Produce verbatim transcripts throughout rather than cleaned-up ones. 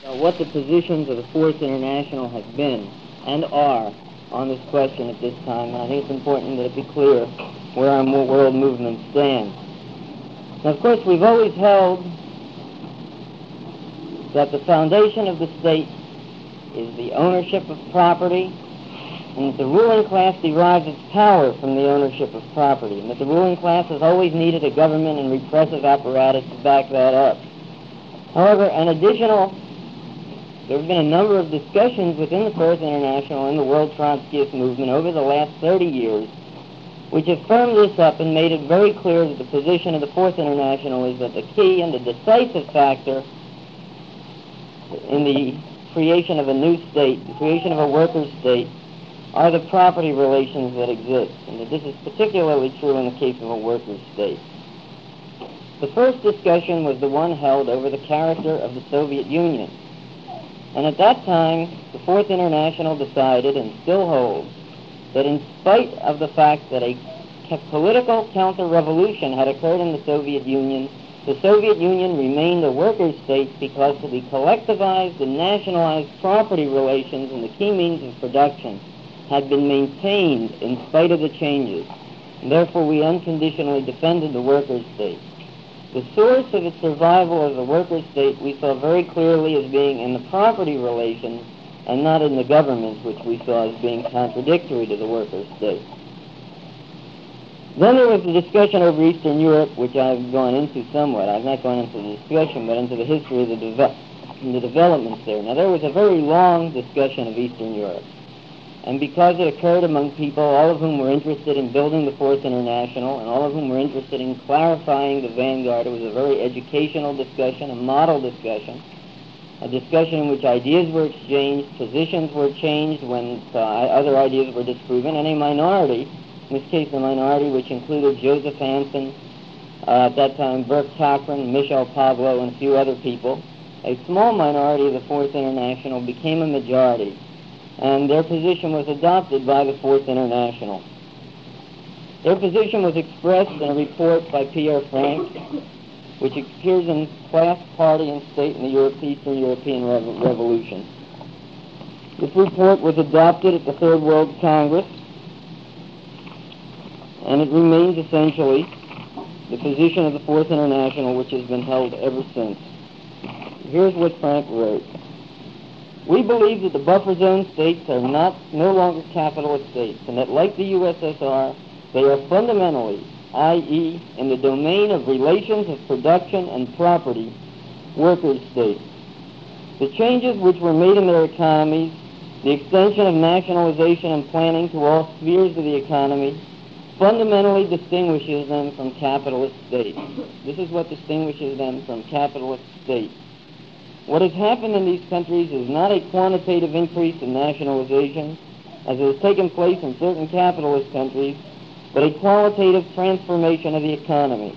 uh, what the positions of the Fourth International have been and are on this question at this time, and I think it's important that it be clear where our world movement stands. Now, of course, we've always held that the foundation of the state is the ownership of property, and that the ruling class derives its power from the ownership of property, and that the ruling class has always needed a government and repressive apparatus to back that up. However, an additional, there have been a number of discussions within the Fourth International and the World Trotskyist movement over the last thirty years, which have firmed this up and made it very clear that the position of the Fourth International is that the key and the decisive factor in the creation of a new state, the creation of a workers' state, are the property relations that exist, and that this is particularly true in the case of a workers' state. The first discussion was the one held over the character of the Soviet Union, and at that time, the Fourth International decided, and still holds, that in spite of the fact that a political counter-revolution had occurred in the Soviet Union, the Soviet Union remained a workers' state because of the collectivized and nationalized property relations and the key means of production had been maintained in spite of the changes, and therefore we unconditionally defended the workers' state. The source of its survival as a workers' state we saw very clearly as being in the property relations and not in the government, which we saw as being contradictory to the workers' state. Then there was the discussion over Eastern Europe, which I've gone into somewhat. I've not gone into the discussion, but into the history of the, deve- the developments there. Now, there was a very long discussion of Eastern Europe. And because it occurred among people, all of whom were interested in building the Fourth International, and all of whom were interested in clarifying the vanguard, it was a very educational discussion, a model discussion, a discussion in which ideas were exchanged, positions were changed when uh, other ideas were disproven, and a minority, in this case the minority which included Joseph Hansen, uh, at that time Burke Cochran, Michel Pavlo, and a few other people, a small minority of the Fourth International became a majority, and their position was adopted by the Fourth International. Their position was expressed in a report by Pierre Frank, which appears in Class, Party, and State in the Europe, Eastern European Revo- Revolution. This report was adopted at the Third World Congress, and it remains essentially the position of the Fourth International, which has been held ever since. Here's what Frank wrote. We believe that the buffer zone states are not no longer capitalist states, and that like the U S S R, they are fundamentally, that is, in the domain of relations of production and property, workers' states. The changes which were made in their economies, the extension of nationalization and planning to all spheres of the economy, fundamentally distinguishes them from capitalist states. This is what distinguishes them from capitalist states. What has happened in these countries is not a quantitative increase in nationalization, as has taken place in certain capitalist countries, but a qualitative transformation of the economy.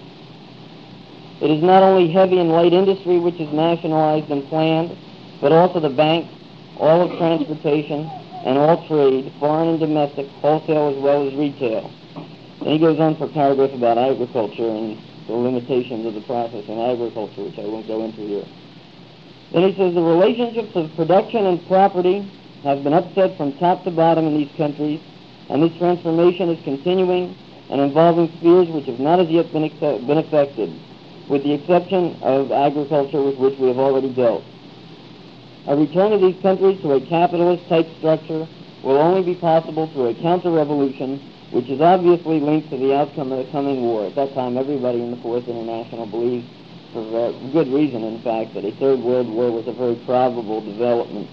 It is not only heavy and light industry which is nationalized and planned, but also the banks, all of transportation, and all trade, foreign and domestic, wholesale as well as retail. Then he goes on for a paragraph about agriculture and the limitations of the process in agriculture, which I won't go into here. Then he says the relationships of production and property have been upset from top to bottom in these countries, and this transformation is continuing and involving spheres which have not as yet been, ex- been affected, with the exception of agriculture with which we have already dealt. A return of these countries to a capitalist-type structure will only be possible through a counter-revolution, which is obviously linked to the outcome of the coming war. At that time, everybody in the Fourth International believed, for good reason, in fact, that a Third World War was a very probable development.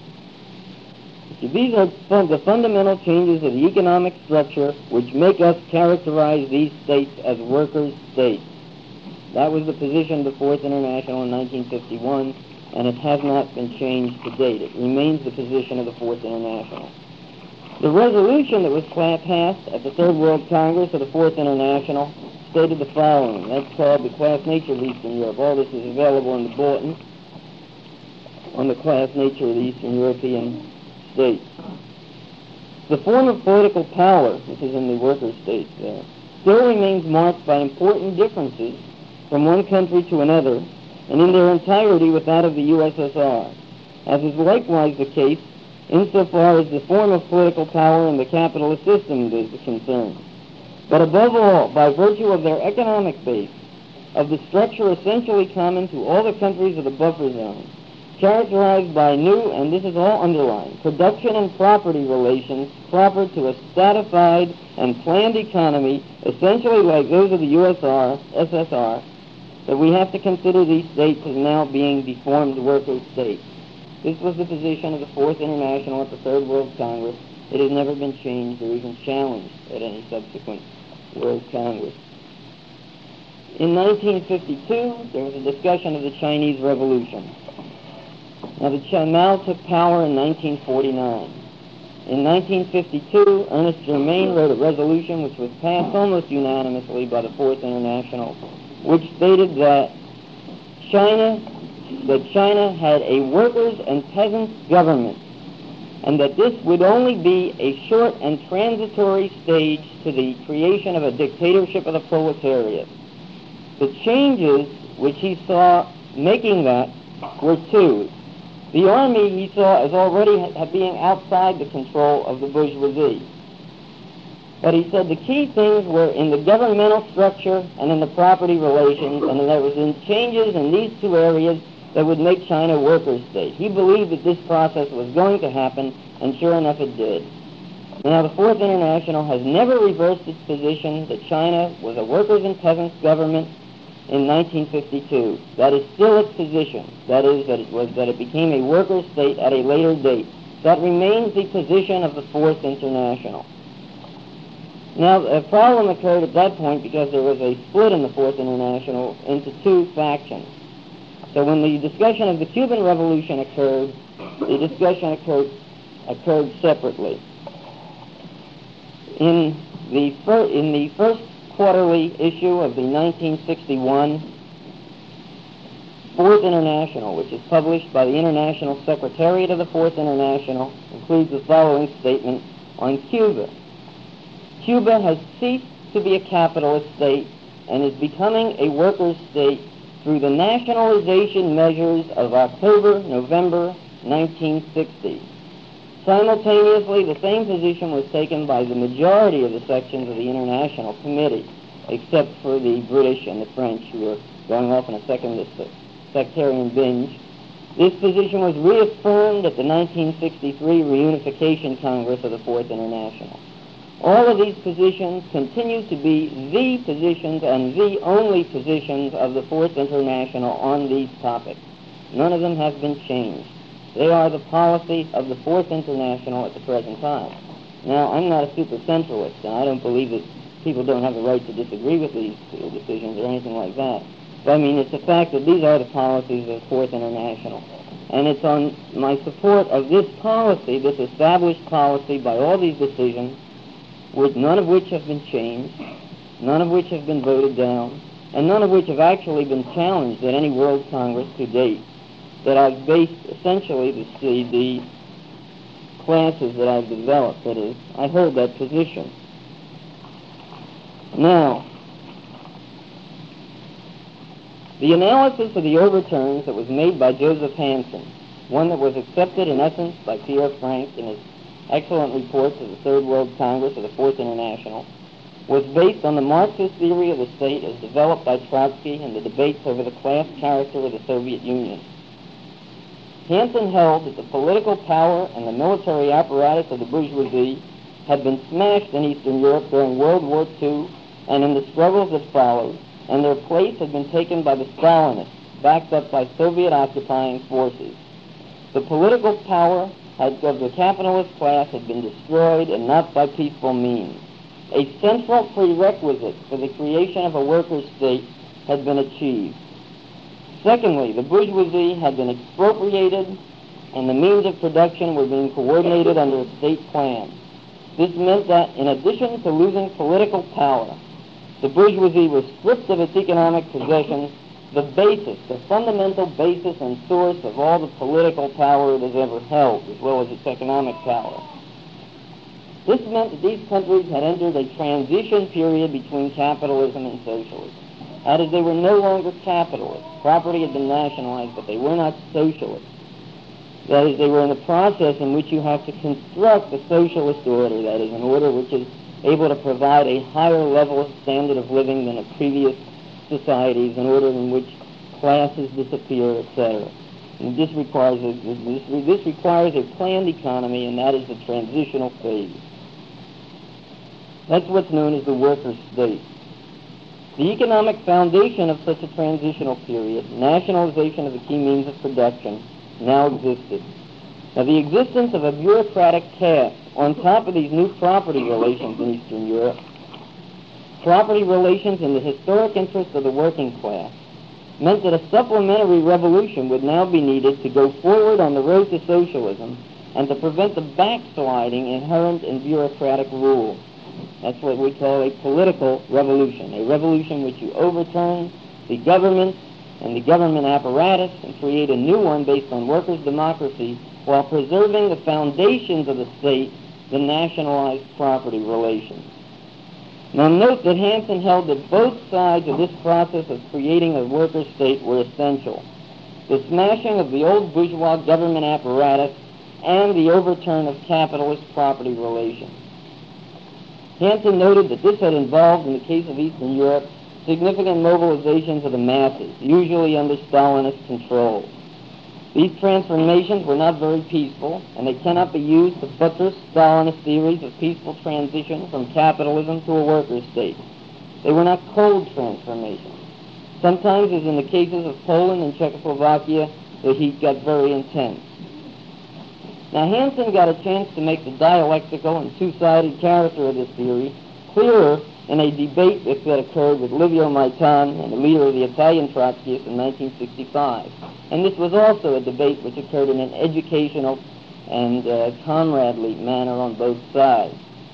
These are fun- the fundamental changes of the economic structure which make us characterize these states as workers' states. That was the position of the Fourth International in nineteen fifty-one, and it has not been changed to date. It remains the position of the Fourth International. The resolution that was passed at the Third World Congress of the Fourth International stated the following. That's called the Class Nature of Eastern Europe. All this is available in the bulletin on the class nature of the Eastern European states. The form of political power, this is in the worker states there, still remains marked by important differences from one country to another, and in their entirety with that of the U S S R, as is likewise the case insofar as the form of political power in the capitalist system is concerned. But above all, by virtue of their economic base, of the structure essentially common to all the countries of the buffer zone, characterized by new, and this is all underlined, production and property relations proper to a stratified and planned economy, essentially like those of the U S S R, that we have to consider these states as now being deformed worker states. This was the position of the Fourth International at the Third World Congress. It has never been changed or even challenged at any subsequent World Congress. In nineteen fifty-two, there was a discussion of the Chinese Revolution. Now, the Ch- Mao took power in nineteen forty-nine. In nineteen fifty-two, Ernest Germain wrote a resolution which was passed almost unanimously by the Fourth International, which stated that China, that China had a workers' and peasants' government, and that this would only be a short and transitory stage to the creation of a dictatorship of the proletariat. The changes which he saw making that were two. The army he saw as already ha- being outside the control of the bourgeoisie. But he said the key things were in the governmental structure and in the property relations, and there was in changes in these two areas that would make China a workers' state. He believed that this process was going to happen, and sure enough it did. Now, the Fourth International has never reversed its position that China was a workers' and peasants' government in nineteen fifty-two. That is still its position. That is, that it was that it became a workers' state at a later date. That remains the position of the Fourth International. Now, a problem occurred at that point because there was a split in the Fourth International into two factions. So when the discussion of the Cuban Revolution occurred, the discussion occurred occurred separately. In the fir- in the first quarterly issue of the nineteen sixty-one Fourth International, which is published by the International Secretariat of the Fourth International, includes the following statement on Cuba. Cuba has ceased to be a capitalist state and is becoming a workers' state through the nationalization measures of October, November nineteen sixty. Simultaneously, the same position was taken by the majority of the sections of the International Committee, except for the British and the French, who were going off on a second sectarian binge. This position was reaffirmed at the nineteen sixty-three Reunification Congress of the Fourth International. All of these positions continue to be the positions and the only positions of the Fourth International on these topics. None of them have been changed. They are the policy of the Fourth International at the present time. Now, I'm not a super centralist, and I don't believe that people don't have the right to disagree with these decisions or anything like that. But I mean, it's the fact that these are the policies of the Fourth International. And it's on my support of this policy, this established policy by all these decisions, with none of which have been changed, none of which have been voted down, and none of which have actually been challenged at any World Congress to date, that I've based essentially the, the classes that I've developed. That is, I hold that position. Now, the analysis of the overturns that was made by Joseph Hansen, one that was accepted in essence by Pierre Frank in his excellent reports of the Third World Congress of the Fourth International, was based on the Marxist theory of the state as developed by Trotsky and the debates over the class character of the Soviet Union. Hansen held that the political power and the military apparatus of the bourgeoisie had been smashed in Eastern Europe during World War Two and in the struggles that followed, and their place had been taken by the Stalinists, backed up by Soviet occupying forces. The political power had, of the capitalist class had been destroyed, and not by peaceful means. A central prerequisite for the creation of a workers' state had been achieved. Secondly, the bourgeoisie had been expropriated, and the means of production were being coordinated under a state plan. This meant that, in addition to losing political power, the bourgeoisie was stripped of its economic possessions, the basis, the fundamental basis and source of all the political power it has ever held, as well as its economic power. This meant that these countries had entered a transition period between capitalism and socialism. That is, they were no longer capitalists. Property had been nationalized, but they were not socialists. That is, they were in the process in which you have to construct a socialist order, that is, an order which is able to provide a higher level of standard of living than a previous societies, an order in which classes disappear, et cetera. And this requires a, this, this requires a planned economy, and that is the transitional phase. That's what's known as the worker state. The economic foundation of such a transitional period, nationalization of the key means of production, now existed. Now, the existence of a bureaucratic caste on top of these new property relations in Eastern Europe, property relations in the historic interest of the working class, meant that a supplementary revolution would now be needed to go forward on the road to socialism and to prevent the backsliding inherent in bureaucratic rule. That's what we call a political revolution, a revolution which you overturn the government and the government apparatus and create a new one based on workers' democracy while preserving the foundations of the state, the nationalized property relations. Now note that Hansen held that both sides of this process of creating a worker state were essential. The smashing of the old bourgeois government apparatus and the overturn of capitalist property relations. Hansen noted that this had involved, in the case of Eastern Europe, significant mobilizations of the masses, usually under Stalinist control. These transformations were not very peaceful, and they cannot be used to buttress Stalinist theories of peaceful transition from capitalism to a worker state. They were not cold transformations. Sometimes, as in the cases of Poland and Czechoslovakia, the heat got very intense. Now, Hansen got a chance to make the dialectical and two-sided character of this theory clearer in a debate that occurred with Livio Maitan and the leader of the Italian Trotskyists in nineteen sixty-five. And this was also a debate which occurred in an educational and uh, comradely manner on both sides.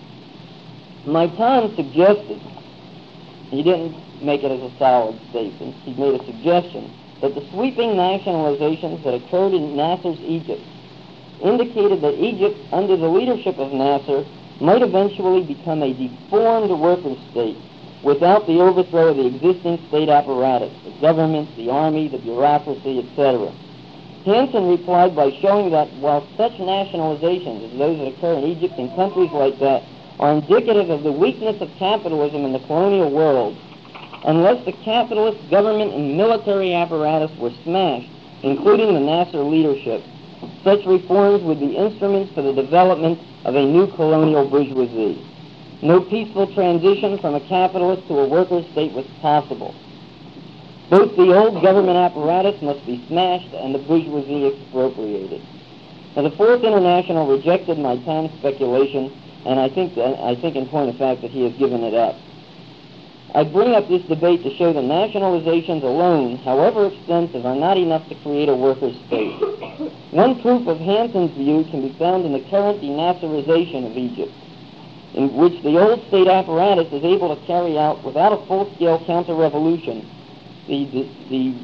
Maitan suggested, he didn't make it as a solid statement, he made a suggestion that the sweeping nationalizations that occurred in Nasser's Egypt indicated that Egypt, under the leadership of Nasser, might eventually become a deformed worker state without the overthrow of the existing state apparatus, the government, the army, the bureaucracy, et cetera. Hansen replied by showing that while such nationalizations as those that occur in Egypt and countries like that are indicative of the weakness of capitalism in the colonial world, unless the capitalist government and military apparatus were smashed, including the Nasser leadership, such reforms would be instruments for the development of a new colonial bourgeoisie. No peaceful transition from a capitalist to a worker state was possible. Both the old government apparatus must be smashed and the bourgeoisie expropriated. Now, the Fourth International rejected Maitan's speculation, and I think, that, I think in point of fact that he has given it up. I bring up this debate to show that nationalizations alone, however extensive, are not enough to create a worker state. One proof of Hansen's view can be found in the current denasserization of Egypt, in which the old state apparatus is able to carry out, without a full-scale counter-revolution, the, the,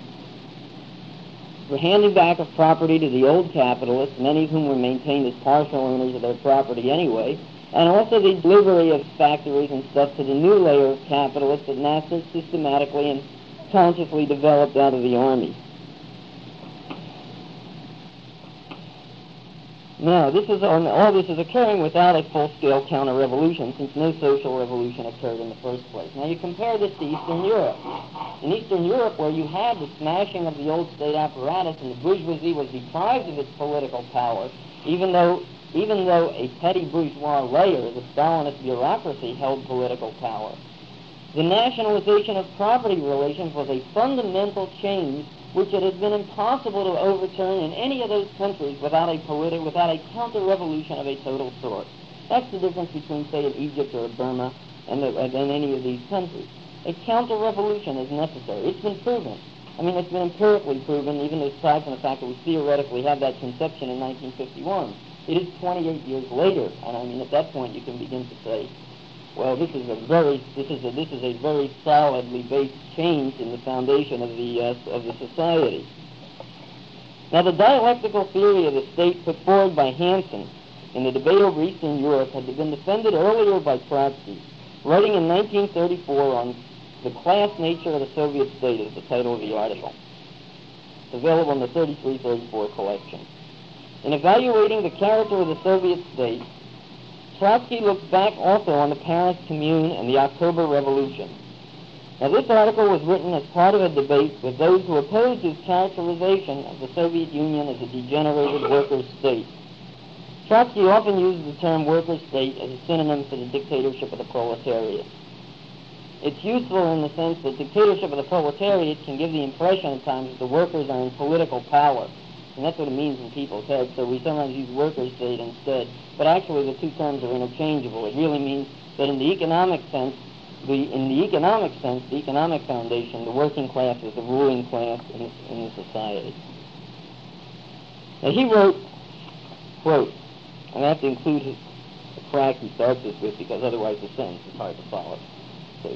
the handing back of property to the old capitalists, many of whom were maintained as partial owners of their property anyway, and also the delivery of factories and stuff to the new layer of capitalists that Nasser systematically and consciously developed out of the army. Now, this is all, all this is occurring without a full-scale counter-revolution, since no social revolution occurred in the first place. Now, you compare this to Eastern Europe. In Eastern Europe, where you had the smashing of the old state apparatus and the bourgeoisie was deprived of its political power, even though even though a petty bourgeois layer, the Stalinist bureaucracy, held political power, the nationalization of property relations was a fundamental change which it had been impossible to overturn in any of those countries without a politi- without a counter-revolution of a total sort. That's the difference between, say, in Egypt or Burma and, the, and any of these countries. A counter-revolution is necessary. It's been proven. I mean, it's been empirically proven, even aside from the fact that we theoretically had that conception in nineteen fifty-one. It is twenty-eight years later, and I mean, at that point, you can begin to say, well, this is a very, this is a, this is a very solidly based change in the foundation of the uh, of the society. Now, the dialectical theory of the state put forward by Hansen in the debate over Eastern Europe had been defended earlier by Trotsky, writing in nineteen thirty-four on The Class Nature of the Soviet State is the title of the article. It's available in the thirty-three thirty-four collection. In evaluating the character of the Soviet state, Trotsky looks back also on the Paris Commune and the October Revolution. Now, this article was written as part of a debate with those who opposed his characterization of the Soviet Union as a degenerated workers' state. Trotsky often uses the term workers' state as a synonym for the dictatorship of the proletariat. It's useful in the sense that dictatorship of the proletariat can give the impression at times that the workers are in political power. And that's what it means in people's heads, so we sometimes use workers' state instead. But actually the two terms are interchangeable. It really means that in the economic sense, the, in the economic sense, the economic foundation, the working class is the ruling class in the, in the society. Now he wrote, quote, and I have to include his, the crack he starts this with because otherwise the sentence is hard to follow. So,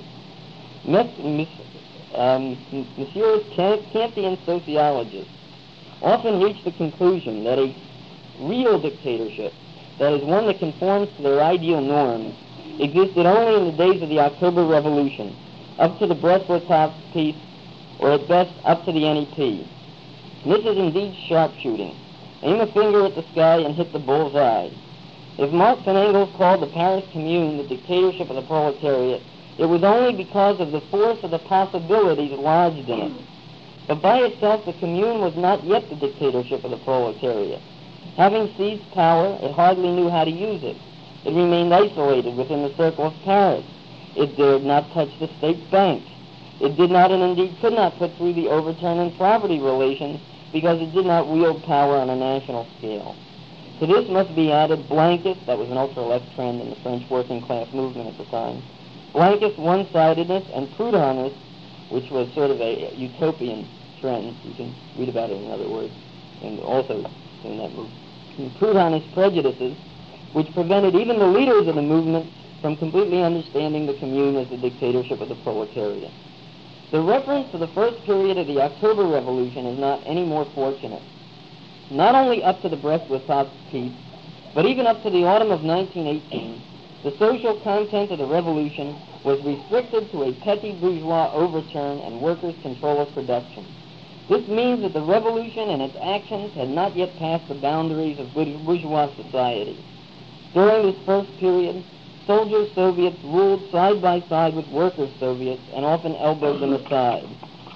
um, Messieurs Kantian sociologists often reach the conclusion that a real dictatorship, that is one that conforms to their ideal norms, existed only in the days of the October Revolution, up to the Brest-Litovsk peace, or at best up to the N E P. And this is indeed sharpshooting. Aim a finger at the sky and hit the bull's eye. If Marx and Engels called the Paris Commune the dictatorship of the proletariat, it was only because of the force of the possibilities lodged in it. But by itself, the Commune was not yet the dictatorship of the proletariat. Having seized power, it hardly knew how to use it. It remained isolated within the circle of Paris. It dared not touch the state bank. It did not and indeed could not put through the overturn in property relations because it did not wield power on a national scale. To this must be added Blankist, that was an ultra-left trend in the French working class movement at the time, Blankist one-sidedness, and Proudhonism, which was sort of a utopian trend. You can read about it in other words, and also in that movement. Proudhonist prejudices, which prevented even the leaders of the movement from completely understanding the Commune as the dictatorship of the proletariat. The reference to the first period of the October Revolution is not any more fortunate. Not only up to the Brest-Litovsk peace, but even up to the autumn of nineteen eighteen, the social content of the revolution was restricted to a petty bourgeois overturn and workers' control of production. This means that the revolution and its actions had not yet passed the boundaries of bourgeois society. During this first period, soldier Soviets ruled side by side with workers Soviets and often elbowed them aside.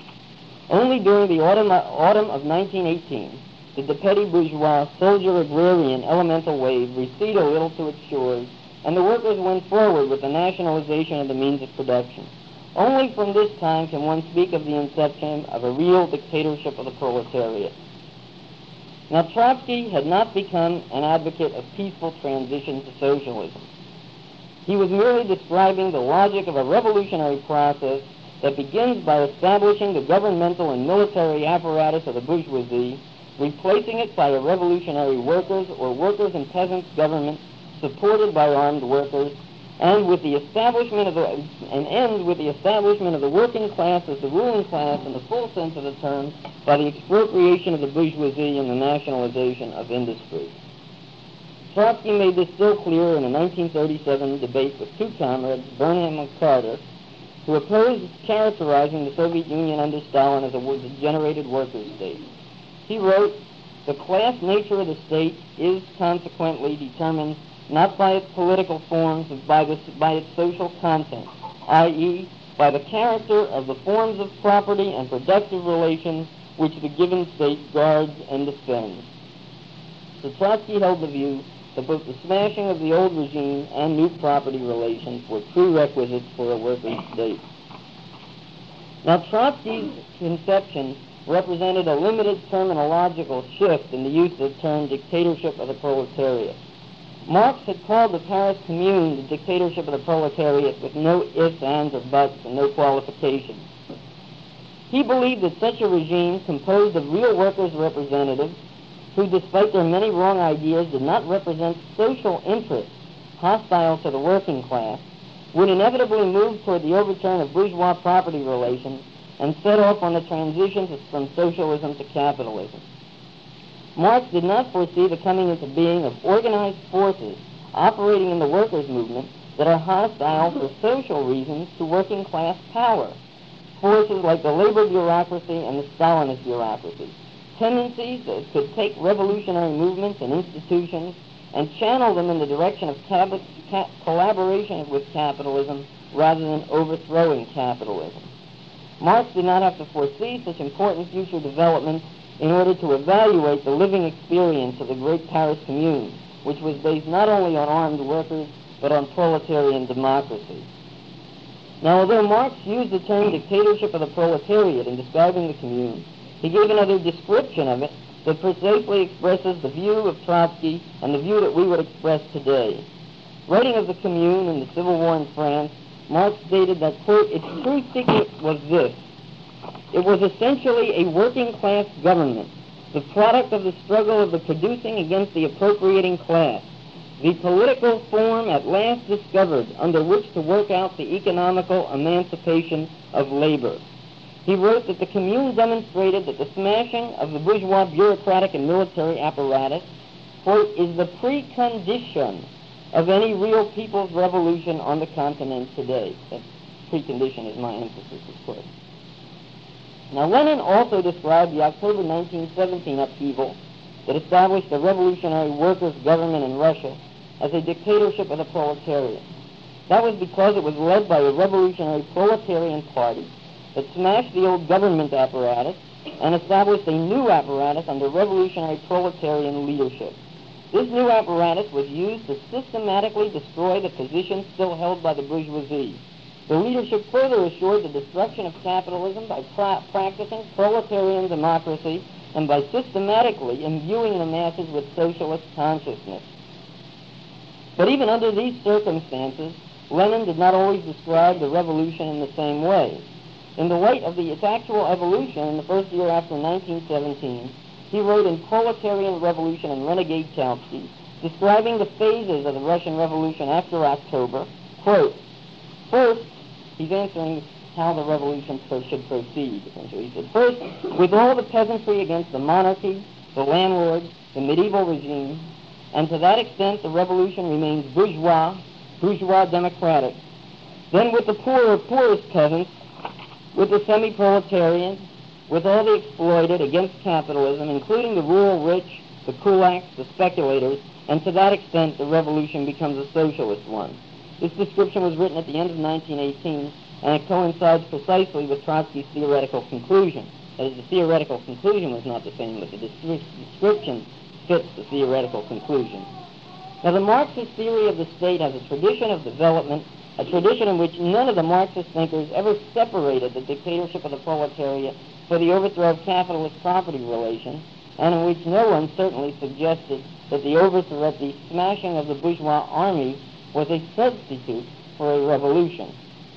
Only during the autumn, autumn of nineteen eighteen did the petty bourgeois, soldier agrarian elemental wave recede a little to its shores, and the workers went forward with the nationalization of the means of production. Only from this time can one speak of the inception of a real dictatorship of the proletariat. Now, Trotsky had not become an advocate of peaceful transition to socialism. He was merely describing the logic of a revolutionary process that begins by establishing the governmental and military apparatus of the bourgeoisie, replacing it by a revolutionary workers' or workers' and peasants' government supported by armed workers, and with the establishment of the, and ends with the establishment of the working class as the ruling class in the full sense of the term by the expropriation of the bourgeoisie and the nationalization of industry. Trotsky made this still clearer in a nineteen thirty-seven debate with two comrades, Burnham and Carter, who opposed characterizing the Soviet Union under Stalin as a degenerated workers' state. He wrote, "The class nature of the state is consequently determined not by its political forms, but by, the, by its social content, that is, by the character of the forms of property and productive relations which the given state guards and defends." So Trotsky held the view that both the smashing of the old regime and new property relations were prerequisites for a workers' state. Now, Trotsky's conception represented a limited terminological shift in the use of the term dictatorship of the proletariat. Marx had called the Paris Commune the dictatorship of the proletariat with no ifs, ands, or buts, and no qualifications. He believed that such a regime composed of real workers' representatives who, despite their many wrong ideas, did not represent social interests hostile to the working class, would inevitably move toward the overturn of bourgeois property relations and set off on the transition to, from socialism to capitalism. Marx did not foresee the coming into being of organized forces operating in the workers' movement that are hostile for social reasons to working class power. Forces like the labor bureaucracy and the Stalinist bureaucracy. Tendencies that could take revolutionary movements and institutions and channel them in the direction of cab- ca- collaboration with capitalism rather than overthrowing capitalism. Marx did not have to foresee such important future developments in order to evaluate the living experience of the great Paris Commune, which was based not only on armed workers, but on proletarian democracy. Now, although Marx used the term dictatorship of the proletariat in describing the Commune, he gave another description of it that precisely expresses the view of Trotsky and the view that we would express today. Writing of the Commune and the Civil War in France, Marx stated that, quote, its true secret was this: it was essentially a working-class government, the product of the struggle of the producing against the appropriating class, the political form at last discovered under which to work out the economical emancipation of labor. He wrote that the Commune demonstrated that the smashing of the bourgeois bureaucratic and military apparatus, quote, is the precondition of any real people's revolution on the continent today. That precondition is my emphasis, of course. Now, Lenin also described the October nineteen seventeen upheaval that established a revolutionary workers' government in Russia as a dictatorship of the proletariat. That was because it was led by a revolutionary proletarian party that smashed the old government apparatus and established a new apparatus under revolutionary proletarian leadership. This new apparatus was used to systematically destroy the positions still held by the bourgeoisie. The leadership further assured the destruction of capitalism by pra- practicing proletarian democracy and by systematically imbuing the masses with socialist consciousness. But even under these circumstances, Lenin did not always describe the revolution in the same way. In the light of the, its actual evolution in the first year after nineteen seventeen, he wrote in Proletarian Revolution and Renegade Trotsky, describing the phases of the Russian Revolution after October, quote, first, he's answering how the revolution should proceed, essentially. He said, first, with all the peasantry against the monarchy, the landlords, the medieval regime, and to that extent the revolution remains bourgeois, bourgeois democratic. Then with the poorer, poorest peasants, with the semi-proletarians, with all the exploited against capitalism, including the rural rich, the kulaks, the speculators, and to that extent the revolution becomes a socialist one. This description was written at the end of nineteen eighteen, and it coincides precisely with Trotsky's theoretical conclusion. That is, the theoretical conclusion was not the same, but the descri- description fits the theoretical conclusion. Now, the Marxist theory of the state has a tradition of development, a tradition in which none of the Marxist thinkers ever separated the dictatorship of the proletariat for the overthrow of capitalist property relations, and in which no one certainly suggested that the overthrow, that the smashing of the bourgeois army was a substitute for a revolution.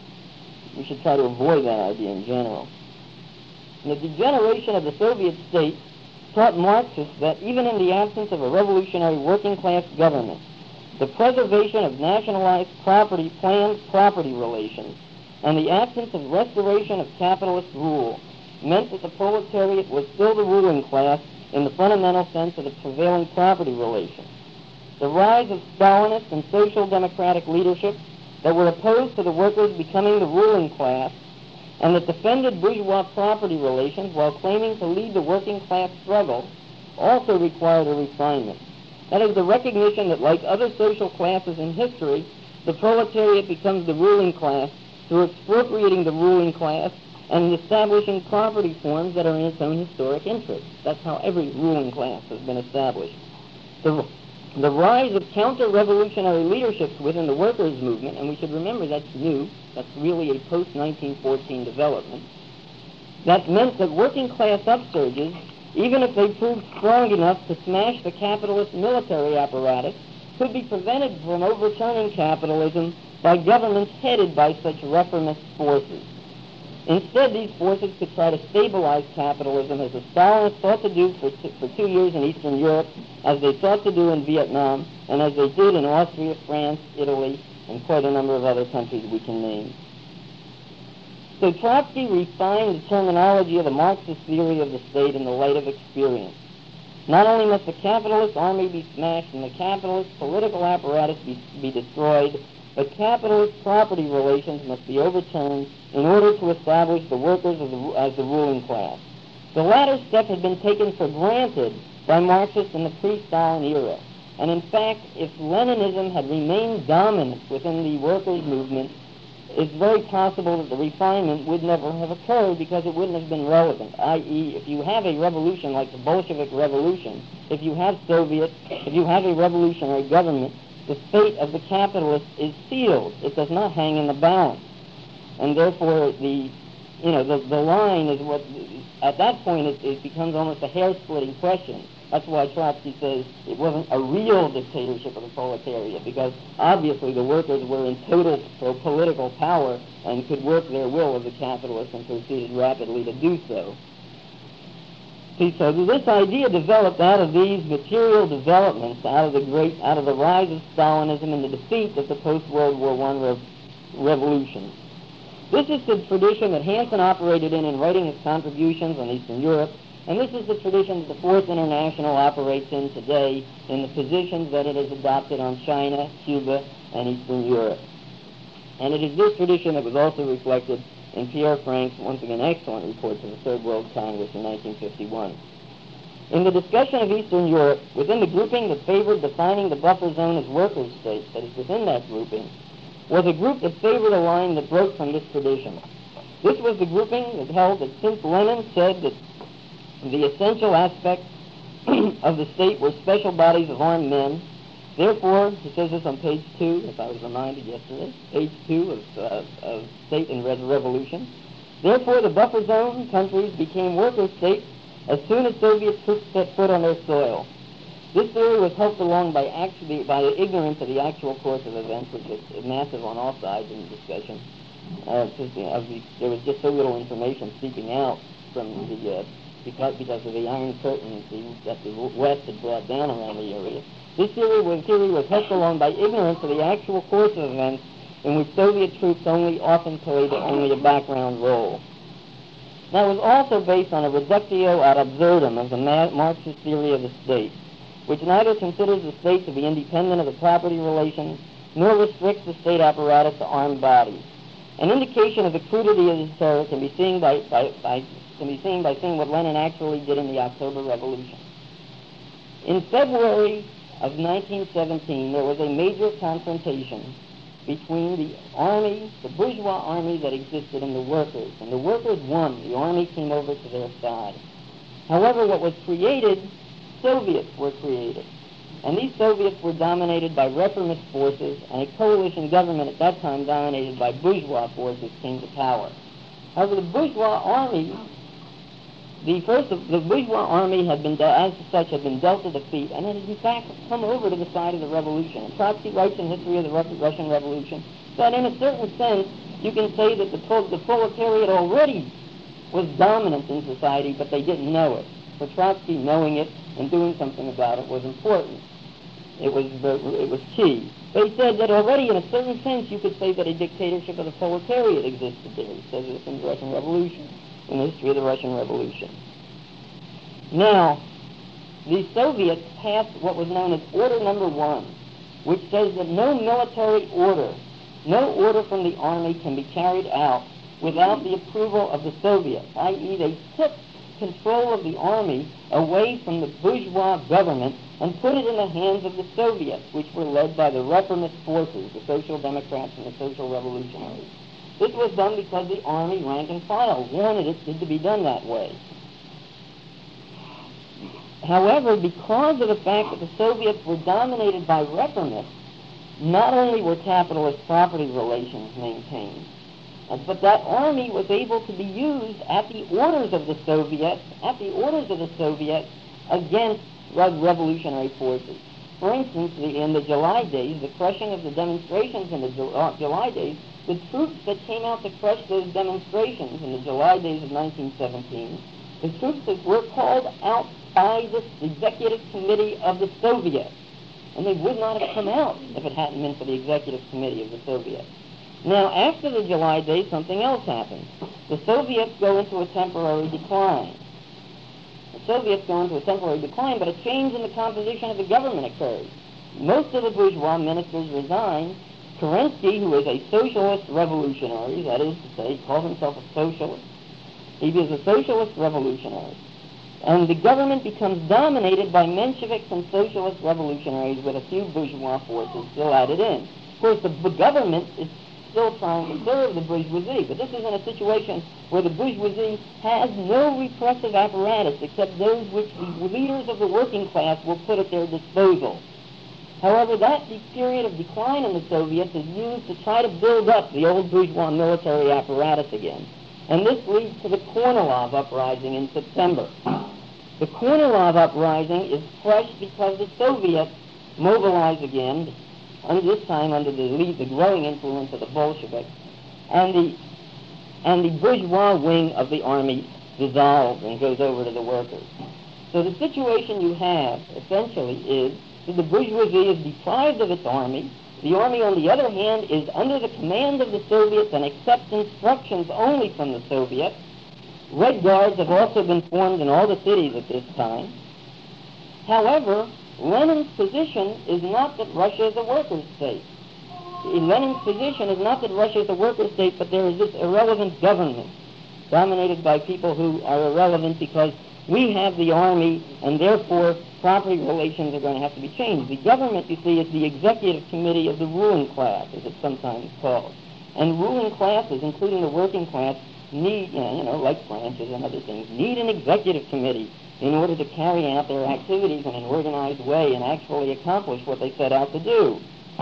We should try to avoid that idea in general. And the degeneration of the Soviet state taught Marxists that even in the absence of a revolutionary working-class government, the preservation of nationalized property, planned property relations, and the absence of restoration of capitalist rule meant that the proletariat was still the ruling class in the fundamental sense of the prevailing property relations. The rise of Stalinist and social democratic leaderships that were opposed to the workers becoming the ruling class and that defended bourgeois property relations while claiming to lead the working class struggle also required a refinement. That is, the recognition that, like other social classes in history, the proletariat becomes the ruling class through expropriating the ruling class and establishing property forms that are in its own historic interest. That's how every ruling class has been established. The, the rise of counter-revolutionary leaderships within the workers' movement, and we should remember that's new, that's really a post nineteen fourteen development, that meant that working-class upsurges, even if they proved strong enough to smash the capitalist military apparatus, could be prevented from overturning capitalism by governments headed by such reformist forces. Instead, these forces could try to stabilize capitalism as the Stalinists sought to do for, t- for two years in Eastern Europe, as they sought to do in Vietnam, and as they did in Austria, France, Italy, and quite a number of other countries we can name. So Trotsky refined the terminology of the Marxist theory of the state in the light of experience. Not only must the capitalist army be smashed and the capitalist political apparatus be, be destroyed, but capitalist property relations must be overturned in order to establish the workers as the, as the ruling class. The latter step had been taken for granted by Marxists in the pre-Stalin era. And in fact, if Leninism had remained dominant within the workers' movement, it's very possible that the refinement would never have occurred because it wouldn't have been relevant, that is, if you have a revolution like the Bolshevik Revolution, if you have Soviets, if you have a revolutionary government, the fate of the capitalist is sealed. It does not hang in the balance. And therefore, the, you know, the, the line is what, at that point, it, it becomes almost a hair-splitting question. That's why Trotsky says it wasn't a real dictatorship of the proletariat, because obviously the workers were in total political power and could work their will of the capitalists and proceeded rapidly to do so. See, so this idea developed out of these material developments, out of the great, out of the rise of Stalinism and the defeat of the post-World War One rev- revolution. This is the tradition that Hansen operated in in writing his contributions on Eastern Europe, and this is the tradition that the Fourth International operates in today in the positions that it has adopted on China, Cuba, and Eastern Europe. And it is this tradition that was also reflected in Pierre Frank's, once again, excellent report to the Third World Congress in nineteen fifty-one. In the discussion of Eastern Europe, within the grouping that favored defining the buffer zone as workers' states, that is, within that grouping, was a group that favored a line that broke from this tradition. This was the grouping that held that since Lenin said that the essential aspects of the state were special bodies of armed men, therefore, he says this on page two, as I was reminded yesterday, page two of, uh, of State and Revolution, therefore the buffer zone countries became worker states as soon as Soviet troops set foot on their soil. This theory was helped along by, actually, by ignorance of the actual course of events, which was massive on all sides in the discussion. Uh, just, you know, the, there was just so little information seeping out from the uh, Because, because of the Iron Curtain that the West had brought down around the area. This theory was, theory was helped along by ignorance of the actual course of events in which Soviet troops only often played only a background role. Now, it was also based on a reductio ad absurdum of the Marxist theory of the state, which neither considers the state to be independent of the property relations, nor restricts the state apparatus to armed bodies. An indication of the crudity of this terror can be seen by, by, by can be seen by seeing what Lenin actually did in the October Revolution. In February of nineteen seventeen, there was a major confrontation between the army, the bourgeois army that existed, and the workers. And the workers won. The army came over to their side. However, what was created, Soviets were created. And these Soviets were dominated by reformist forces, and a coalition government at that time dominated by bourgeois forces came to power. However, the bourgeois army The first, the bourgeois army had been, as such, had been dealt a defeat, and it had in fact come over to the side of the revolution. And Trotsky writes in History of the Russian Revolution that, in a certain sense, you can say that the, the proletariat already was dominant in society, but they didn't know it. For Trotsky, knowing it and doing something about it was important. It was it was key. They said that already, in a certain sense, you could say that a dictatorship of the proletariat existed there. He says this in the Russian Revolution. In the History of the Russian Revolution. Now, the Soviets passed what was known as Order Number One, which says that no military order, no order from the army can be carried out without the approval of the Soviets, that is, they took control of the army away from the bourgeois government and put it in the hands of the Soviets, which were led by the reformist forces, the Social Democrats and the Social Revolutionaries. This was done because the army, rank and file, wanted it to be done that way. However, because of the fact that the Soviets were dominated by reformists, not only were capitalist property relations maintained, but that army was able to be used at the orders of the Soviets, at the orders of the Soviets against revolutionary forces. For instance, the, in the July days, the crushing of the demonstrations in the July, July days, the troops that came out to crush those demonstrations in the July days of nineteen seventeen, the troops that were called out by the Executive Committee of the Soviets. And they would not have come out if it hadn't been for the Executive Committee of the Soviets. Now, after the July days, something else happened. The Soviets go into a temporary decline. The Soviets go into a temporary decline, but a change in the composition of the government occurs. Most of the bourgeois ministers resign, Kerensky, who is a socialist revolutionary, that is to say, he calls himself a socialist. He is a socialist revolutionary. And the government becomes dominated by Mensheviks and socialist revolutionaries with a few bourgeois forces still added in. Of course, the, the government is still trying to serve the bourgeoisie, but this is in a situation where the bourgeoisie has no repressive apparatus except those which the leaders of the working class will put at their disposal. However, that the period of decline in the Soviets is used to try to build up the old bourgeois military apparatus again. And this leads to the Kornilov uprising in September. The Kornilov uprising is fresh because the Soviets mobilize again, and this time under the lead, the growing influence of the Bolsheviks, and the and the bourgeois wing of the army dissolves and goes over to the workers. So the situation you have essentially is that the bourgeoisie is deprived of its army. The army, on the other hand, is under the command of the Soviets and accepts instructions only from the Soviets. Red Guards have also been formed in all the cities at this time. However, Lenin's position is not that Russia is a workers' state. Lenin's position is not that Russia is a workers' state, but there is this irrelevant government dominated by people who are irrelevant because we have the army, and therefore property relations are going to have to be changed. The government, you see, is the executive committee of the ruling class, as it's sometimes called. And ruling classes, including the working class, need, you know, you know, like branches and other things, need an executive committee in order to carry out their activities in an organized way and actually accomplish what they set out to do.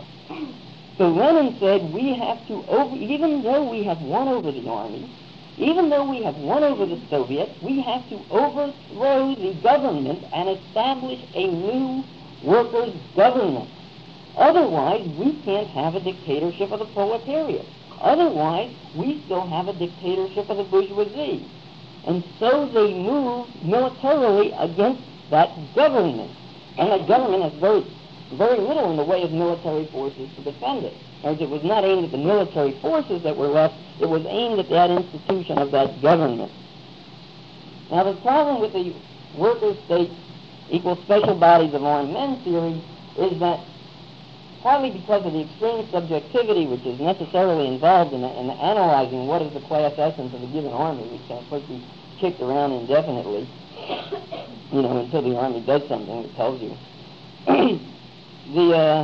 So Lenin said, we have to, over, even though we have won over the army, even though we have won over the Soviets, we have to overthrow the government and establish a new workers' government. Otherwise, we can't have a dictatorship of the proletariat. Otherwise, we still have a dictatorship of the bourgeoisie. And so they move militarily against that government. And that government has very, very little in the way of military forces to defend it. As it was not aimed at the military forces that were left, it was aimed at that institution of that government. Now, the problem with the workers' state equals special bodies of armed men theory is that partly because of the extreme subjectivity which is necessarily involved in, in analyzing what is the class essence of a given army, which can, of course, be kicked around indefinitely, you know, until the army does something that tells you. the, uh,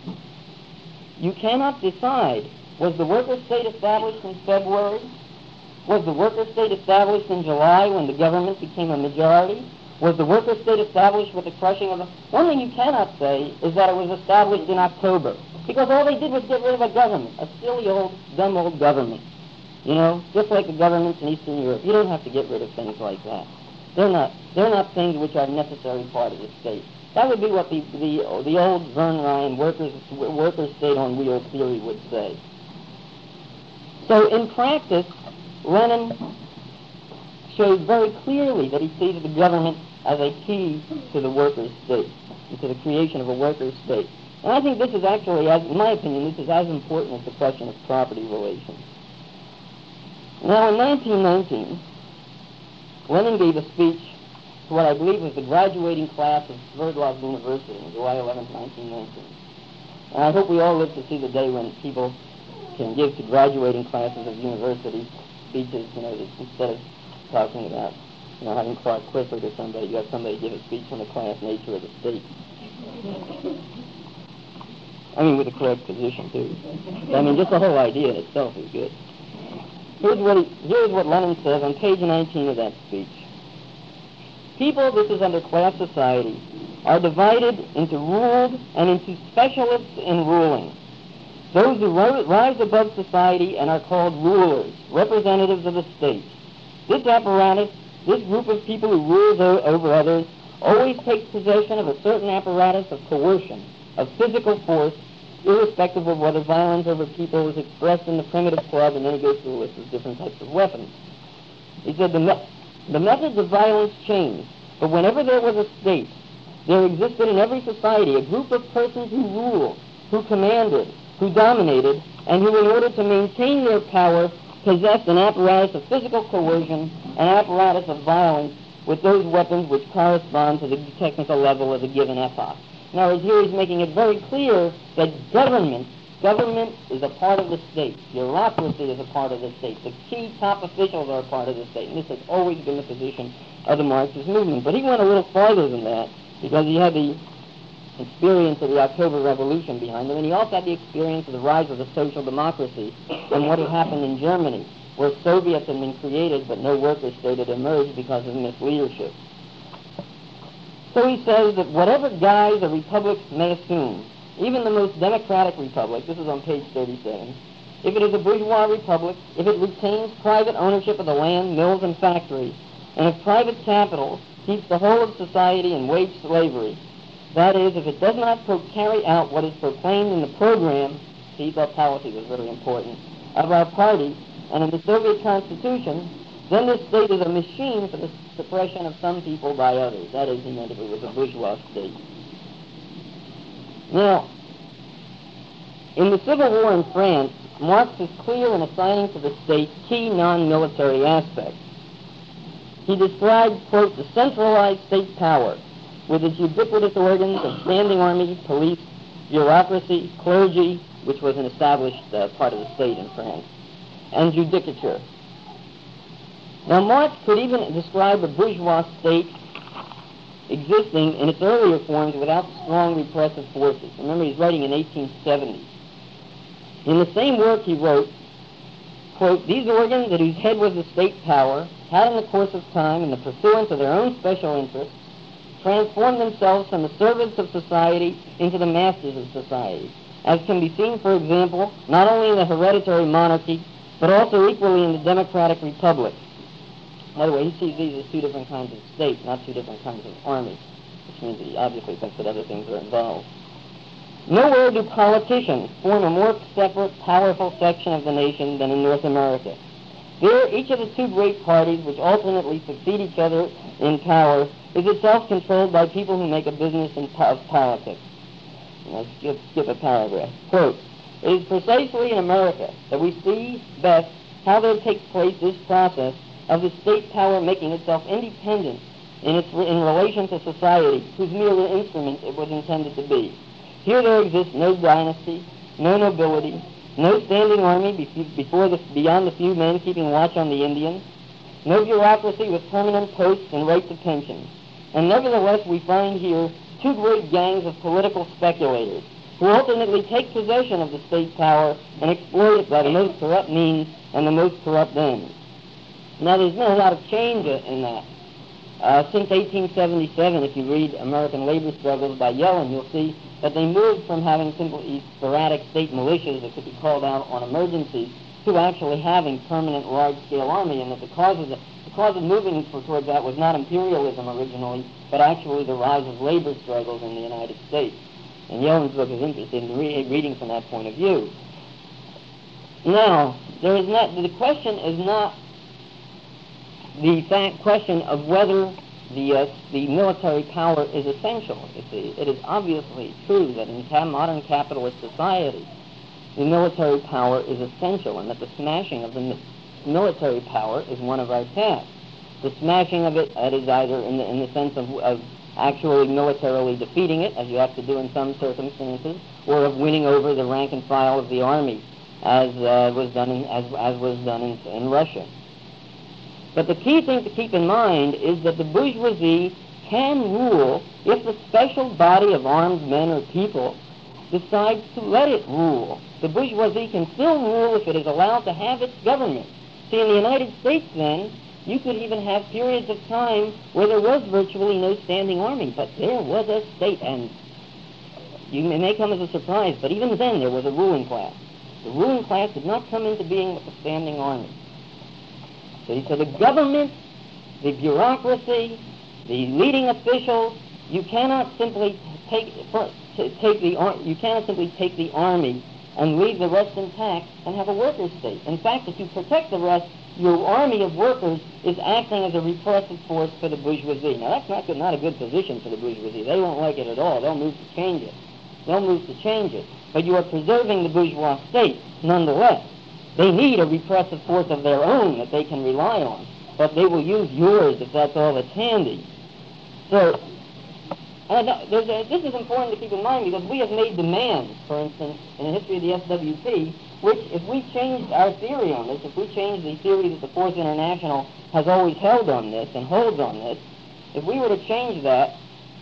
you cannot decide, was the workers' state established in February? Was the workers' state established in July when the government became a majority? Was the workers' state established with the crushing of the... One thing you cannot say is that it was established in October, because all they did was get rid of a government, a silly old, dumb old government. You know, just like the governments in Eastern Europe. You don't have to get rid of things like that. They're not, they're not things which are a necessary part of the state. That would be what the, the, the old Vern Ryan workers, workers' state on wheels theory would say. So in practice, Lenin shows very clearly that he sees the government as a key to the workers' state, and to the creation of a workers' state. And I think this is actually, as, in my opinion, this is as important as the question of property relations. Now, in nineteen nineteen, Lenin gave a speech to what I believe was the graduating class of Sverdlov University on July eleventh, nineteen nineteen. And I hope we all live to see the day when people can give to graduating classes of university speeches, you know, instead of talking about, you know, having Clark Clifford or somebody, you have somebody give a speech on the class nature of the state. I mean, with the correct position, too. I mean, just the whole idea itself is good. Here's what, he, here's what Lenin says on page nineteen of that speech. People, this is under class society, are divided into ruled and into specialists in ruling. Those who ro- rise above society and are called rulers, representatives of the state. This apparatus, this group of people who rules o- over others, always takes possession of a certain apparatus of coercion, of physical force, irrespective of whether violence over people is expressed in the primitive club, and then he goes through a list of different types of weapons. He said the, me- the methods of violence change, but whenever there was a state, there existed in every society a group of persons who ruled, who commanded, who dominated, and who, in order to maintain their power, possessed an apparatus of physical coercion, an apparatus of violence with those weapons which correspond to the technical level of a given epoch. Now, here he's making it very clear that government Government is a part of the state. Bureaucracy is a part of the state. The key top officials are a part of the state. And this has always been the position of the Marxist movement. But he went a little farther than that because he had the experience of the October Revolution behind him, and he also had the experience of the rise of the social democracy and what had happened in Germany, where Soviets had been created but no worker state had emerged because of misleadership. So he says that whatever guise a republic may assume, even the most democratic republic, this is on page thirty-seven, if it is a bourgeois republic, if it retains private ownership of the land, mills, and factories, and if private capital keeps the whole of society in wage slavery, that is, if it does not pro- carry out what is proclaimed in the program, he thought policy was very important, of our party, and in the Soviet Constitution, then this state is a machine for the suppression of some people by others. That is, he meant if it was a bourgeois state. Now, in the Civil War in France, Marx is clear in assigning to the state key non-military aspects. He described, quote, the centralized state power with its ubiquitous organs of standing army, police, bureaucracy, clergy, which was an established uh, part of the state in France, and judicature. Now, Marx could even describe a bourgeois state existing in its earlier forms without strong repressive forces. Remember, he's writing in eighteen seventy. In the same work he wrote, quote, these organs at whose head was the state power had in the course of time, in the pursuance of their own special interests, transformed themselves from the servants of society into the masters of society, as can be seen, for example, not only in the hereditary monarchy, but also equally in the democratic republic. By the way, he sees these as two different kinds of state, not two different kinds of army, which means that he obviously thinks that other things are involved. Nowhere do politicians form a more separate, powerful section of the nation than in North America. There, each of the two great parties, which alternately succeed each other in power, is itself controlled by people who make a business in po- of politics. Let's skip, skip a paragraph. Quote, it is precisely in America that we see best how there takes place this process of the state power making itself independent in its in relation to society, whose mere instrument it was intended to be. Here there exists no dynasty, no nobility, no standing army before the, beyond the few men keeping watch on the Indians, no bureaucracy with permanent posts and right to pensions. And nevertheless we find here two great gangs of political speculators who alternately take possession of the state power and exploit it by the most corrupt means and the most corrupt ends. Now, there's been a lot of change in that. Uh, since eighteen seventy-seven, if you read American Labor Struggles by Yellen, you'll see that they moved from having simply sporadic state militias that could be called out on emergencies to actually having permanent large-scale army, and that the cause of, the, the cause of moving towards that was not imperialism originally, but actually the rise of labor struggles in the United States. And Yellen's book is interesting in re- reading from that point of view. Now, there is not, the question is not the fact question of whether the uh, the military power is essential. You see, it is obviously true that in ca- modern capitalist society, the military power is essential, and that the smashing of the mi- military power is one of our tasks. The smashing of it, that is either in the in the sense of, of actually militarily defeating it, as you have to do in some circumstances, or of winning over the rank and file of the army, as uh, was done in, as as was done in, in Russia. But the key thing to keep in mind is that the bourgeoisie can rule if the special body of armed men or people decides to let it rule. The bourgeoisie can still rule if it is allowed to have its government. See, in the United States then, you could even have periods of time where there was virtually no standing army, but there was a state, and you may, may come as a surprise, but even then there was a ruling class. The ruling class did not come into being with the standing army. See, so the government, the bureaucracy, the leading officials, you cannot simply take take the you cannot simply take the army and leave the rest intact and have a worker state. In fact, if you protect the rest, your army of workers is acting as a repressive force for the bourgeoisie. Now, that's not good, not a good position for the bourgeoisie. They won't like it at all. They'll move to change it. They'll move to change it. But you are preserving the bourgeois state nonetheless. They need a repressive force of their own that they can rely on, but they will use yours if that's all that's handy. So, And I, there's a, this is important to keep in mind because we have made demands, for instance, in the history of the S W P, which if we changed our theory on this, if we changed the theory that the Fourth International has always held on this and holds on this, if we were to change that,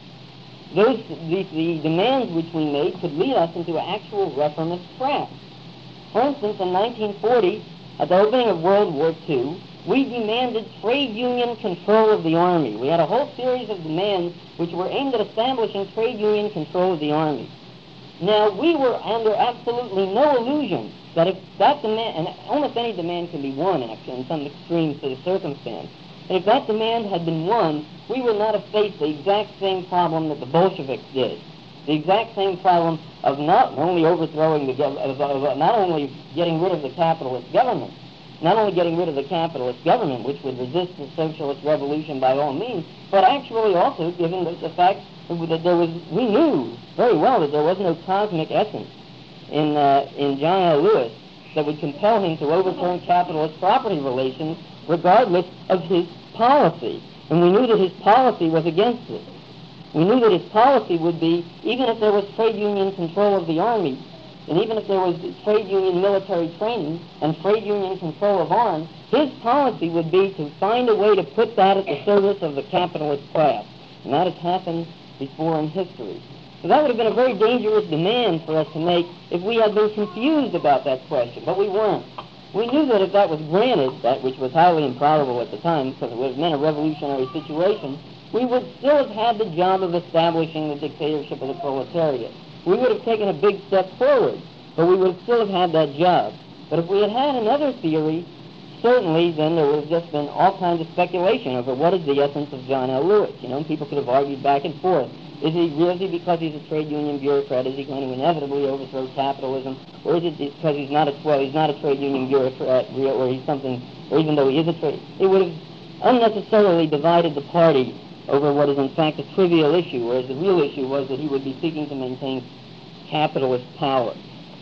those the, the demands which we made could lead us into an actual reformist trap. For instance, in nineteen forty, at the opening of World War Two, we demanded trade union control of the Army. We had a whole series of demands which were aimed at establishing trade union control of the Army. Now, we were under absolutely no illusion that if that demand, and almost any demand can be won in, a, in some extreme sort of circumstance, and if that demand had been won, we would not have faced the exact same problem that the Bolsheviks did. The exact same problem of not only overthrowing the, of, of, not only getting rid of the capitalist government, not only getting rid of the capitalist government, which would resist the socialist revolution by all means, but actually also given the, the fact that there was, we knew very well that there was no cosmic essence in uh, in John L. Lewis that would compel him to overturn capitalist property relations regardless of his policy. And we knew that his policy was against it. We knew that his policy would be, even if there was trade union control of the Army, and even if there was trade union military training and trade union control of arms, his policy would be to find a way to put that at the service of the capitalist class. And that has happened before in history. So that would have been a very dangerous demand for us to make if we had been confused about that question, but we weren't. We knew that if that was granted, that which was highly improbable at the time because it would have meant a revolutionary situation, we would still have had the job of establishing the dictatorship of the proletariat. We would have taken a big step forward, but we would have still have had that job. But if we had had another theory, certainly then there would have just been all kinds of speculation over what is the essence of John L. Lewis. You know, people could have argued back and forth. Is he really because he's a trade union bureaucrat? Is he going to inevitably overthrow capitalism, or is it because he's not a well, he's not a trade union bureaucrat, or he's something, or even though he is a trade? It would have unnecessarily divided the party over what is in fact a trivial issue, whereas the real issue was that he would be seeking to maintain capitalist power.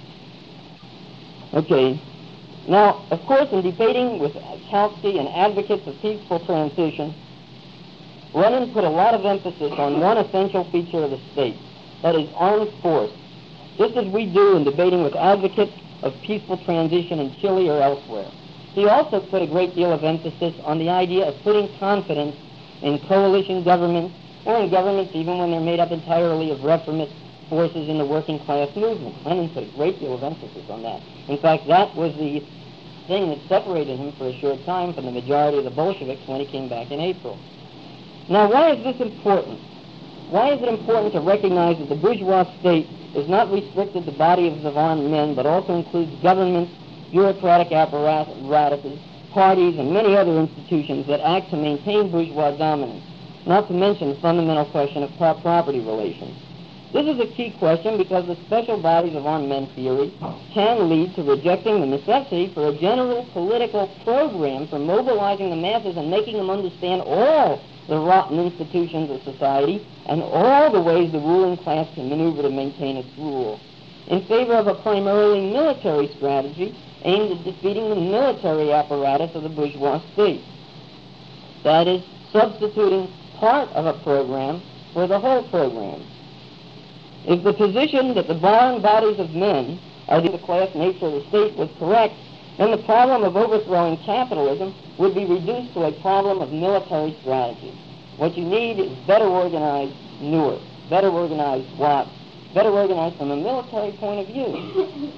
Okay. Now, of course, in debating with Kautsky and advocates of peaceful transition, Lenin put a lot of emphasis on one essential feature of the state, that is armed force, just as we do in debating with advocates of peaceful transition in Chile or elsewhere. He also put a great deal of emphasis on the idea of putting confidence in coalition governments, or in governments even when they're made up entirely of reformist forces in the working class movement. Lenin put a great deal of emphasis on that. In fact, that was the thing that separated him for a short time from the majority of the Bolsheviks when he came back in April. Now, why is this important? Why is it important to recognize that the bourgeois state is not restricted to bodies of armed men, but also includes governments, bureaucratic apparatuses, parties, and many other institutions that act to maintain bourgeois dominance, not to mention the fundamental question of property relations. This is a key question because the special bodies of armed men theory can lead to rejecting the necessity for a general political program for mobilizing the masses and making them understand all the rotten institutions of society and all the ways the ruling class can maneuver to maintain its rule, in favor of a primarily military strategy aimed at defeating the military apparatus of the bourgeois state. That is, substituting part of a program for the whole program. If the position that the born bodies of men are the class nature of the state was correct, then the problem of overthrowing capitalism would be reduced to a problem of military strategy. What you need is better organized Newark, better organized Watts, better organized from a military point of view.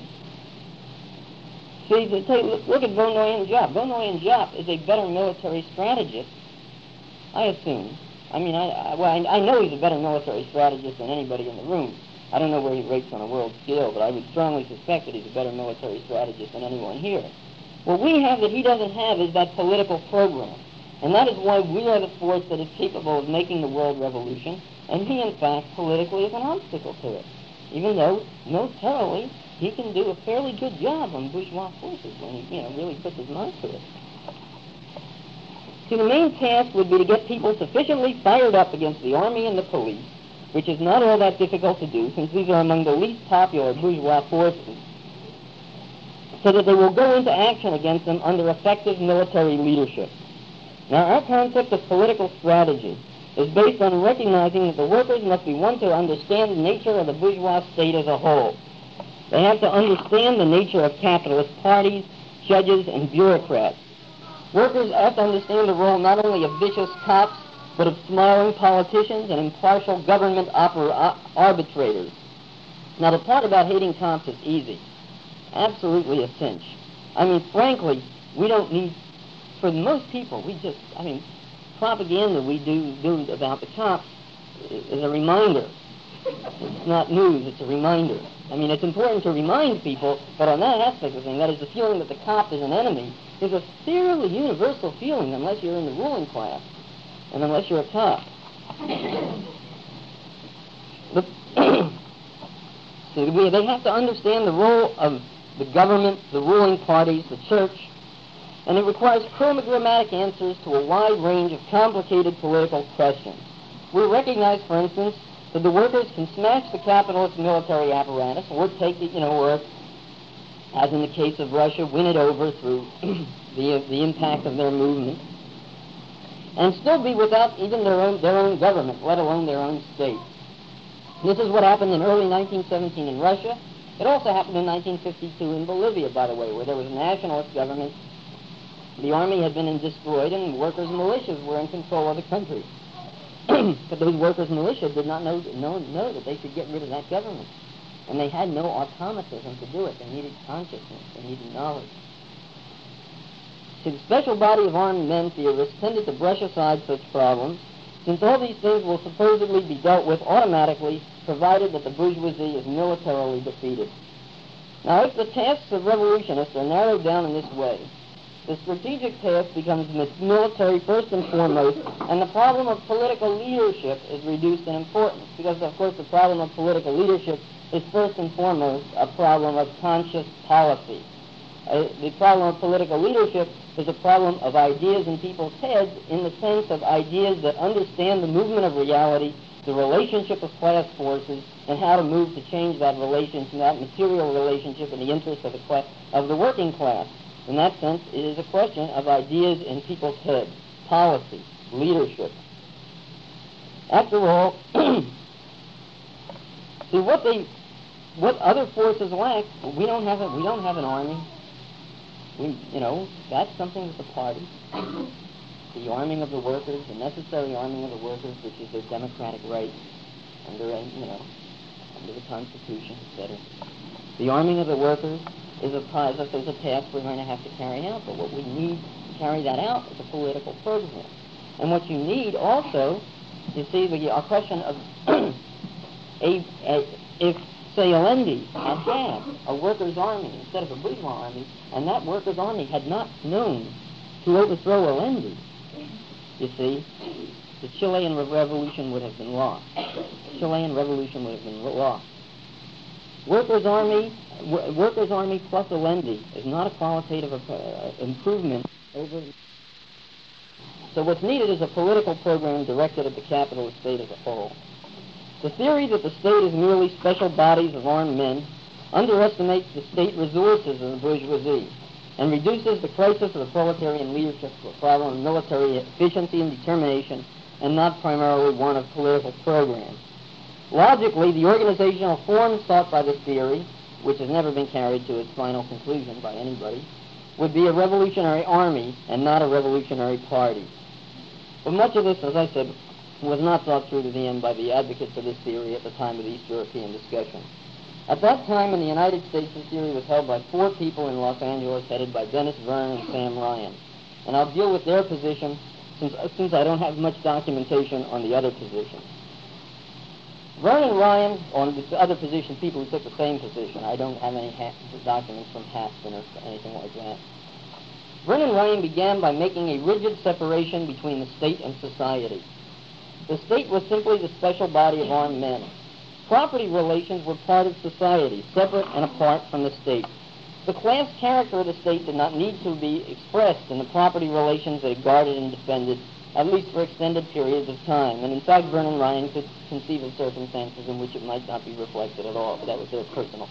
See, to take, look, look at Von Jop. Von Jop is a better military strategist, I assume. I mean, I, I, well, I, I know he's a better military strategist than anybody in the room. I don't know where he rates on a world scale, but I would strongly suspect that he's a better military strategist than anyone here. What we have that he doesn't have is that political program. And that is why we are the force that is capable of making the world revolution, and he, in fact, politically is an obstacle to it. Even though, militarily, he can do a fairly good job on bourgeois forces when he, you know, really puts his mind to it. See, the main task would be to get people sufficiently fired up against the army and the police, which is not all that difficult to do, since these are among the least popular bourgeois forces, so that they will go into action against them under effective military leadership. Now, our concept of political strategy is based on recognizing that the workers must be one to understand the nature of the bourgeois state as a whole. They have to understand the nature of capitalist parties, judges, and bureaucrats. Workers have to understand the role not only of vicious cops, but of smiling politicians and impartial government oper- arbitrators. Now, the part about hating cops is easy. Absolutely a cinch. I mean, frankly, we don't need, for most people, we just, I mean, propaganda we do, do about the cops is a reminder. It's not news, it's a reminder. I mean, it's important to remind people, but on that aspect of the thing, that is the feeling that the cop is an enemy, is a fairly universal feeling unless you're in the ruling class and unless you're a cop. The so we, they have to understand the role of the government, the ruling parties, the church, and it requires chromogrammatic answers to a wide range of complicated political questions. We recognize, for instance, that the workers can smash the capitalist military apparatus, or take it, you know, or, as in the case of Russia, win it over through the the impact of their movement, and still be without even their own their own government, let alone their own state. This is what happened in early nineteen seventeen in Russia. It also happened in nineteen fifty-two in Bolivia, by the way, where there was a nationalist government. The army had been destroyed, and workers' militias were in control of the country. But those workers' militia did not know, know, know that they could get rid of that government. And they had no automatism to do it. They needed consciousness. They needed knowledge. So the special body of armed men theorists tended to brush aside such problems, since all these things will supposedly be dealt with automatically, provided that the bourgeoisie is militarily defeated. Now, if the tasks of revolutionists are narrowed down in this way, the strategic task becomes military first and foremost, and the problem of political leadership is reduced in importance, because, of course, the problem of political leadership is first and foremost a problem of conscious policy. Uh, the problem of political leadership is a problem of ideas in people's heads, in the sense of ideas that understand the movement of reality, the relationship of class forces, and how to move to change that relationship, that material relationship in the interest of the, class, of the working class. In that sense, it is a question of ideas in people's heads, policy, leadership. After all, see what they, what other forces lack. We don't have a, we don't have an army. We, you know, that's something that the party, the arming of the workers, the necessary arming of the workers, which is their democratic right under, you know, under the Constitution, et cetera. The arming of the workers is a, is a task we're going to have to carry out, but what we need to carry that out is a political program. And what you need also, you see, the a question of a, a, if, say, Allende had had a workers' army instead of a bourgeois army, and that workers' army had not known to overthrow Allende, you see, the Chilean revolution would have been lost. The Chilean revolution would have been lost. Workers' army, w- workers' army plus Allende is not a qualitative uh, improvement over. So what's needed is a political program directed at the capitalist state as a whole. The theory that the state is merely special bodies of armed men underestimates the state resources of the bourgeoisie and reduces the crisis of the proletarian leadership to a problem of military efficiency and determination, and not primarily one of political program. Logically, the organizational form sought by this theory, which has never been carried to its final conclusion by anybody, would be a revolutionary army and not a revolutionary party. But much of this, as I said, was not thought through to the end by the advocates of this theory at the time of the East European discussion. At that time in the United States, this theory was held by four people in Los Angeles, headed by Dennis Vernon and Sam Ryan. And I'll deal with their position since, since I don't have much documentation on the other positions. Vernon Ryan, on the other position, people who took the same position. I don't have any ha- documents from Haston or anything like that. Vernon Ryan began by making a rigid separation between the state and society. The state was simply the special body of armed men. Property relations were part of society, separate and apart from the state. The class character of the state did not need to be expressed in the property relations that it guarded and defended, at least for extended periods of time. And in fact, Vernon Ryan could conceive of circumstances in which it might not be reflected at all, but that was their personal.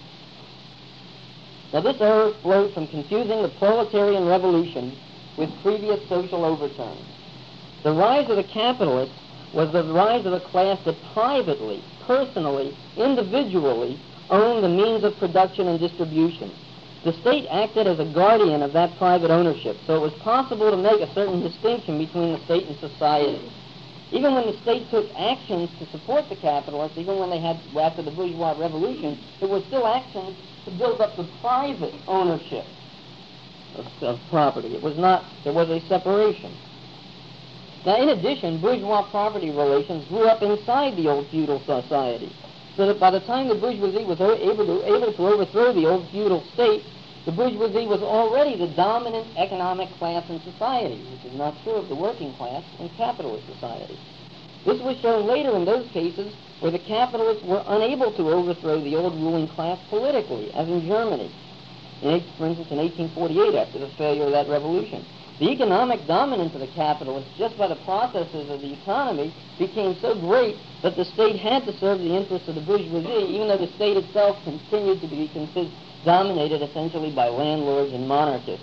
Now, this error flowed from confusing the proletarian revolution with previous social overtones. The rise of the capitalists was the rise of a class that privately, personally, individually owned the means of production and distribution. The state acted as a guardian of that private ownership, so it was possible to make a certain distinction between the state and society. Even when the state took actions to support the capitalists, even when they had, after the bourgeois revolution, there were still actions to build up the private ownership of, of property. It was not, there was a separation. Now, in addition, bourgeois property relations grew up inside the old feudal society, so that by the time the bourgeoisie was able to, able to overthrow the old feudal state, the bourgeoisie was already the dominant economic class in society, which is not true of the working class in capitalist society. This was shown later in those cases where the capitalists were unable to overthrow the old ruling class politically, as in Germany, in, for instance, in eighteen forty-eight, after the failure of that revolution. The economic dominance of the capitalists, just by the processes of the economy, became so great that the state had to serve the interests of the bourgeoisie, even though the state itself continued to be considered dominated essentially by landlords and monarchists.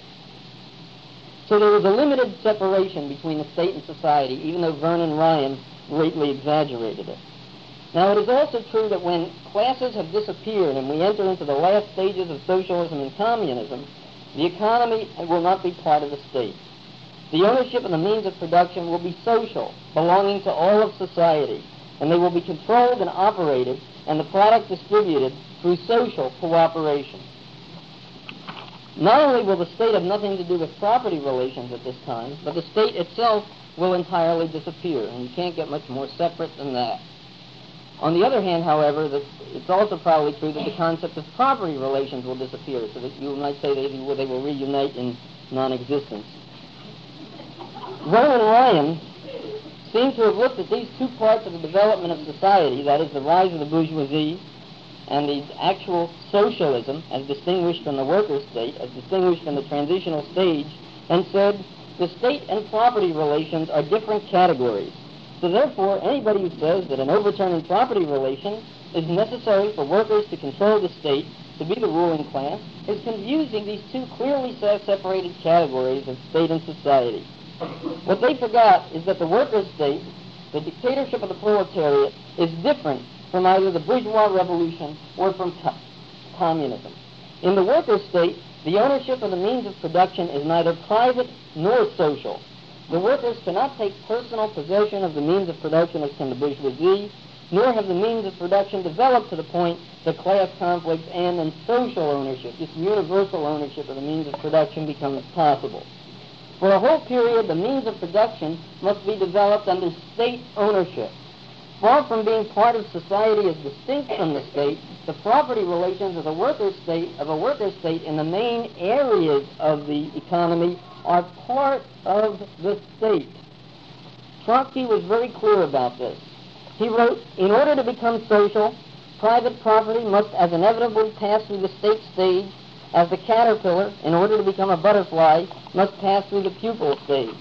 So there was a limited separation between the state and society, even though Vernon Ryan greatly exaggerated it. Now, it is also true that when classes have disappeared and we enter into the last stages of socialism and communism, the economy will not be part of the state. The ownership of the means of production will be social, belonging to all of society, and they will be controlled and operated, and the product distributed through social cooperation. Not only will the state have nothing to do with property relations at this time, but the state itself will entirely disappear, and you can't get much more separate than that. On the other hand, however, the, it's also probably true that the concept of property relations will disappear, so that you might say that they will, they will reunite in non-existence. Vernon Ryan seems to have looked at these two parts of the development of society, that is, the rise of the bourgeoisie and the actual socialism, as distinguished from the worker state, as distinguished from the transitional stage, and said the state and property relations are different categories. So therefore, anybody who says that an overturn in property relations is necessary for workers to control the state, to be the ruling class, is confusing these two clearly separated categories of state and society. What they forgot is that the worker state, the dictatorship of the proletariat, is different from either the bourgeois revolution or from co- communism. In the worker state, the ownership of the means of production is neither private nor social. The workers cannot take personal possession of the means of production as can the bourgeoisie, nor have the means of production developed to the point that class conflicts and in social ownership, this universal ownership of the means of production, becomes possible. For a whole period, the means of production must be developed under state ownership. Far from being part of society as distinct from the state, the property relations of the worker state, of a worker state in the main areas of the economy are part of the state. Trotsky was very clear about this. He wrote, in order to become social, private property must as inevitably pass through the state stage as the caterpillar, in order to become a butterfly, must pass through the pupal stage.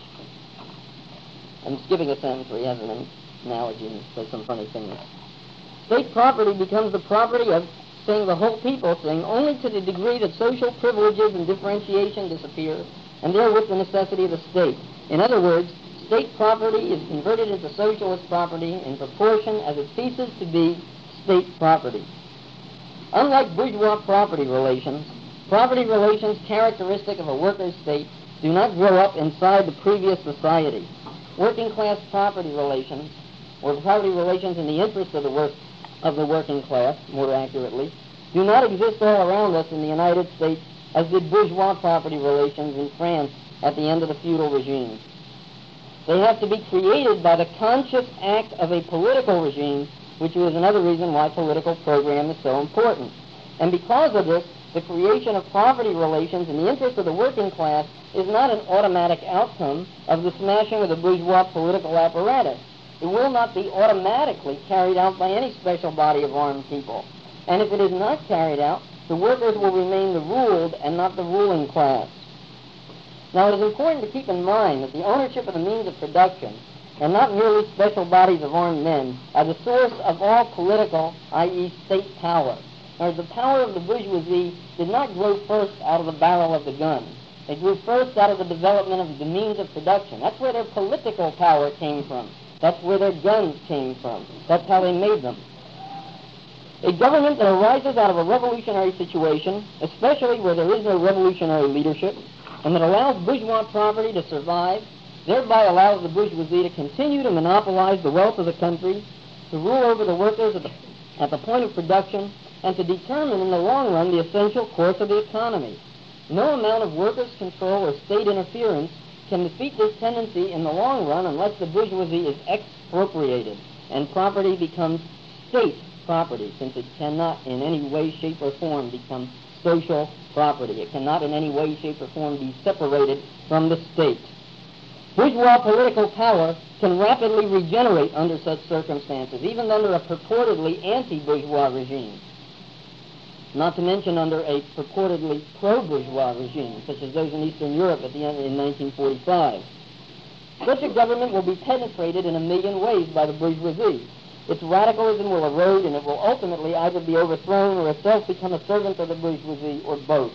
I'm skipping a sentence where he has an analogy and says some funny things. State property becomes the property of, saying the whole people, saying only to the degree that social privileges and differentiation disappear, and therewith the necessity of the state. In other words, state property is converted into socialist property in proportion as it ceases to be state property. Unlike bourgeois property relations, property relations characteristic of a workers' state do not grow up inside the previous society. Working class property relations, or property relations in the interest of the work of the working class, more accurately, do not exist all around us in the United States as did bourgeois property relations in France at the end of the feudal regime. They have to be created by the conscious act of a political regime, which is another reason why political program is so important. And because of this, the creation of property relations in the interest of the working class is not an automatic outcome of the smashing of the bourgeois political apparatus. It will not be automatically carried out by any special body of armed people. And if it is not carried out, the workers will remain the ruled and not the ruling class. Now, it is important to keep in mind that the ownership of the means of production, and not merely special bodies of armed men, are the source of all political, that is state power. Now, the power of the bourgeoisie did not grow first out of the barrel of the gun. It grew first out of the development of the means of production. That's where their political power came from. That's where their guns came from. That's how they made them. A government that arises out of a revolutionary situation, especially where there is no revolutionary leadership, and that allows bourgeois property to survive, thereby allows the bourgeoisie to continue to monopolize the wealth of the country, to rule over the workers at the, at the point of production, and to determine in the long run the essential course of the economy. No amount of workers' control or state interference can defeat this tendency in the long run unless the bourgeoisie is expropriated and property becomes state property, since it cannot in any way, shape, or form become social property. It cannot in any way, shape, or form be separated from the state. Bourgeois political power can rapidly regenerate under such circumstances, even under a purportedly anti-bourgeois regime, not to mention under a purportedly pro-bourgeois regime, such as those in Eastern Europe at the end in nineteen forty-five. Such a government will be penetrated in a million ways by the bourgeoisie. Its radicalism will erode, and it will ultimately either be overthrown or itself become a servant of the bourgeoisie, or both.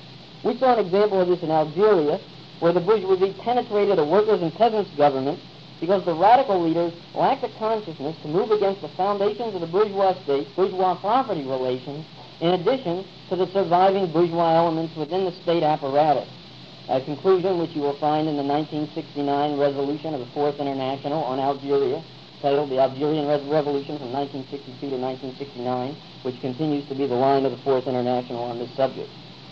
We saw an example of this in Algeria, where the bourgeoisie penetrated a workers' and peasants' government because the radical leaders lacked the consciousness to move against the foundations of the bourgeois state, bourgeois property relations, in addition to the surviving bourgeois elements within the state apparatus. A conclusion which you will find in the nineteen sixty-nine resolution of the Fourth International on Algeria, titled The Algerian Revolution from nineteen sixty-two to nineteen sixty-nine, which continues to be the line of the Fourth International on this subject.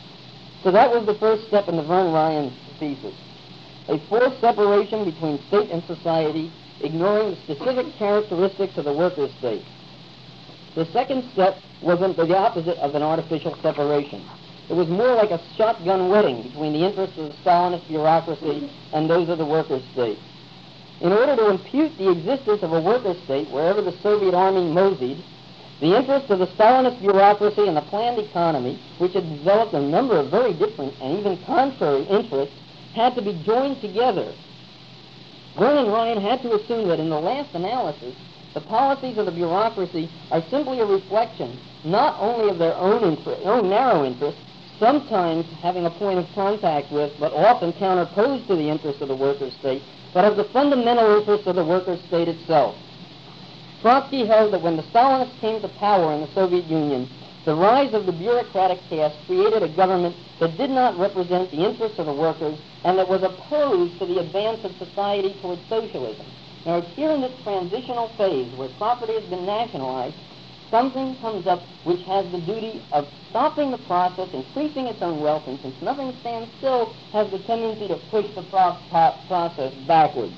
So that was the first step in the Verne Ryan thesis. A forced separation between state and society, ignoring the specific characteristics of the workers' state. The second step wasn't the opposite of an artificial separation. It was more like a shotgun wedding between the interests of the Stalinist bureaucracy and those of the workers' state. In order to impute the existence of a workers' state wherever the Soviet army moseyed, the interests of the Stalinist bureaucracy and the planned economy, which had developed a number of very different and even contrary interests, had to be joined together. Verne and Ryan had to assume that in the last analysis, the policies of the bureaucracy are simply a reflection not only of their own, interest, own narrow interests, sometimes having a point of contact with, but often counterposed to the interests of the workers' state, but of the fundamental interests of the workers' state itself. Trotsky held that when the Stalinists came to power in the Soviet Union, the rise of the bureaucratic caste created a government that did not represent the interests of the workers and that was opposed to the advance of society towards socialism. Now, it's here in this transitional phase where property has been nationalized, something comes up which has the duty of stopping the process, increasing its own wealth, and since nothing stands still, has the tendency to push the pro- pro- process backwards.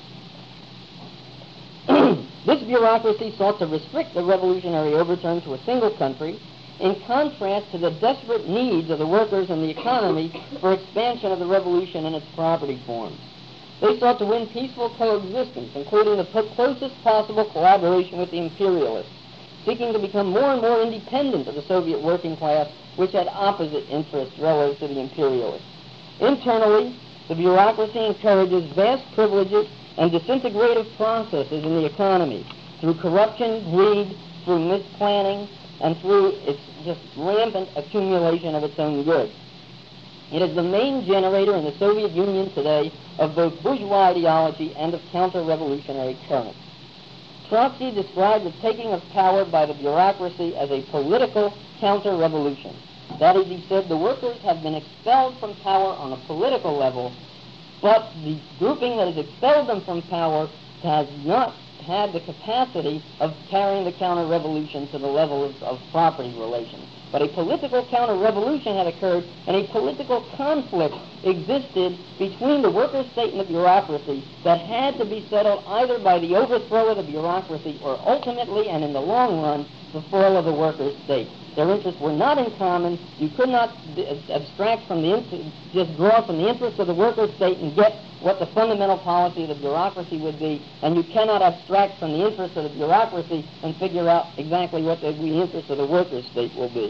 This bureaucracy sought to restrict the revolutionary overturn to a single country, in contrast to the desperate needs of the workers and the economy for expansion of the revolution and its property forms. They sought to win peaceful coexistence, including the po- closest possible collaboration with the imperialists, seeking to become more and more independent of the Soviet working class, which had opposite interests relative to the imperialists. Internally, the bureaucracy encourages vast privileges and disintegrative processes in the economy through corruption, greed, through misplanning, and through its just rampant accumulation of its own goods. It is the main generator in the Soviet Union today of both bourgeois ideology and of counter-revolutionary currents. Trotsky described the taking of power by the bureaucracy as a political counter-revolution. That is, he said, the workers have been expelled from power on a political level, but the grouping that has expelled them from power has not had the capacity of carrying the counter-revolution to the level of, of property relations. But a political counter-revolution had occurred, and a political conflict existed between the workers' state and the bureaucracy that had to be settled either by the overthrow of the bureaucracy or ultimately, and in the long run, the fall of the workers' state. Their interests were not in common. You could not d- abstract from the, in- just draw from the interests of the workers' state and get what the fundamental policy of the bureaucracy would be, and you cannot abstract from the interests of the bureaucracy and figure out exactly what the, the interests of the workers' state will be.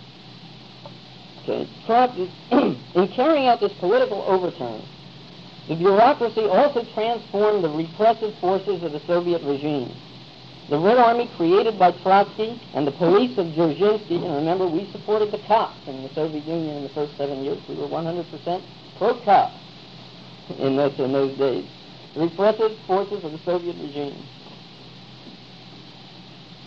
Okay. In carrying out this political overturn, the bureaucracy also transformed the repressive forces of the Soviet regime. The Red Army created by Trotsky and the police of Dzerzhinsky, and remember, we supported the cops in the Soviet Union in the first seven years. We were one hundred percent pro-cop in those, in those days. The repressive forces of the Soviet regime.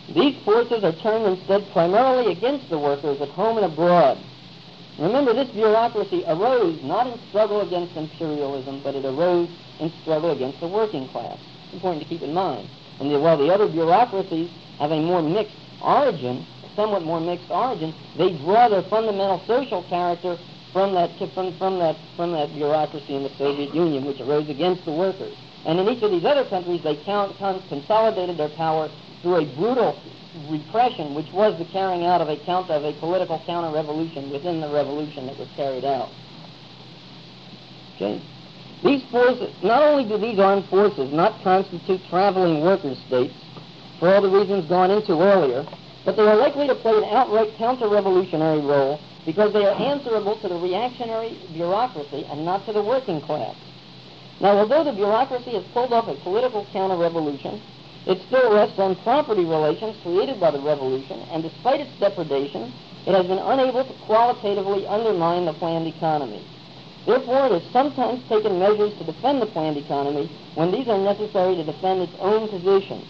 These forces are turned instead primarily against the workers at home and abroad. Remember, this bureaucracy arose not in struggle against imperialism, but it arose in struggle against the working class. It's important to keep in mind. And the, while the other bureaucracies have a more mixed origin, somewhat more mixed origin, they draw their fundamental social character from that from, from that from that bureaucracy in the Soviet Union, which arose against the workers. And in each of these other countries, they count, con- consolidated their power through a brutal repression, which was the carrying out of a counter of a political counter-revolution within the revolution that was carried out. Okay. These forces, not only do these armed forces not constitute traveling workers' states, for all the reasons gone into earlier, but they are likely to play an outright counter-revolutionary role because they are answerable to the reactionary bureaucracy and not to the working class. Now, although the bureaucracy has pulled off a political counter-revolution, it still rests on property relations created by the revolution, and despite its depredation, it has been unable to qualitatively undermine the planned economy. Therefore, it has sometimes taken measures to defend the planned economy when these are necessary to defend its own position.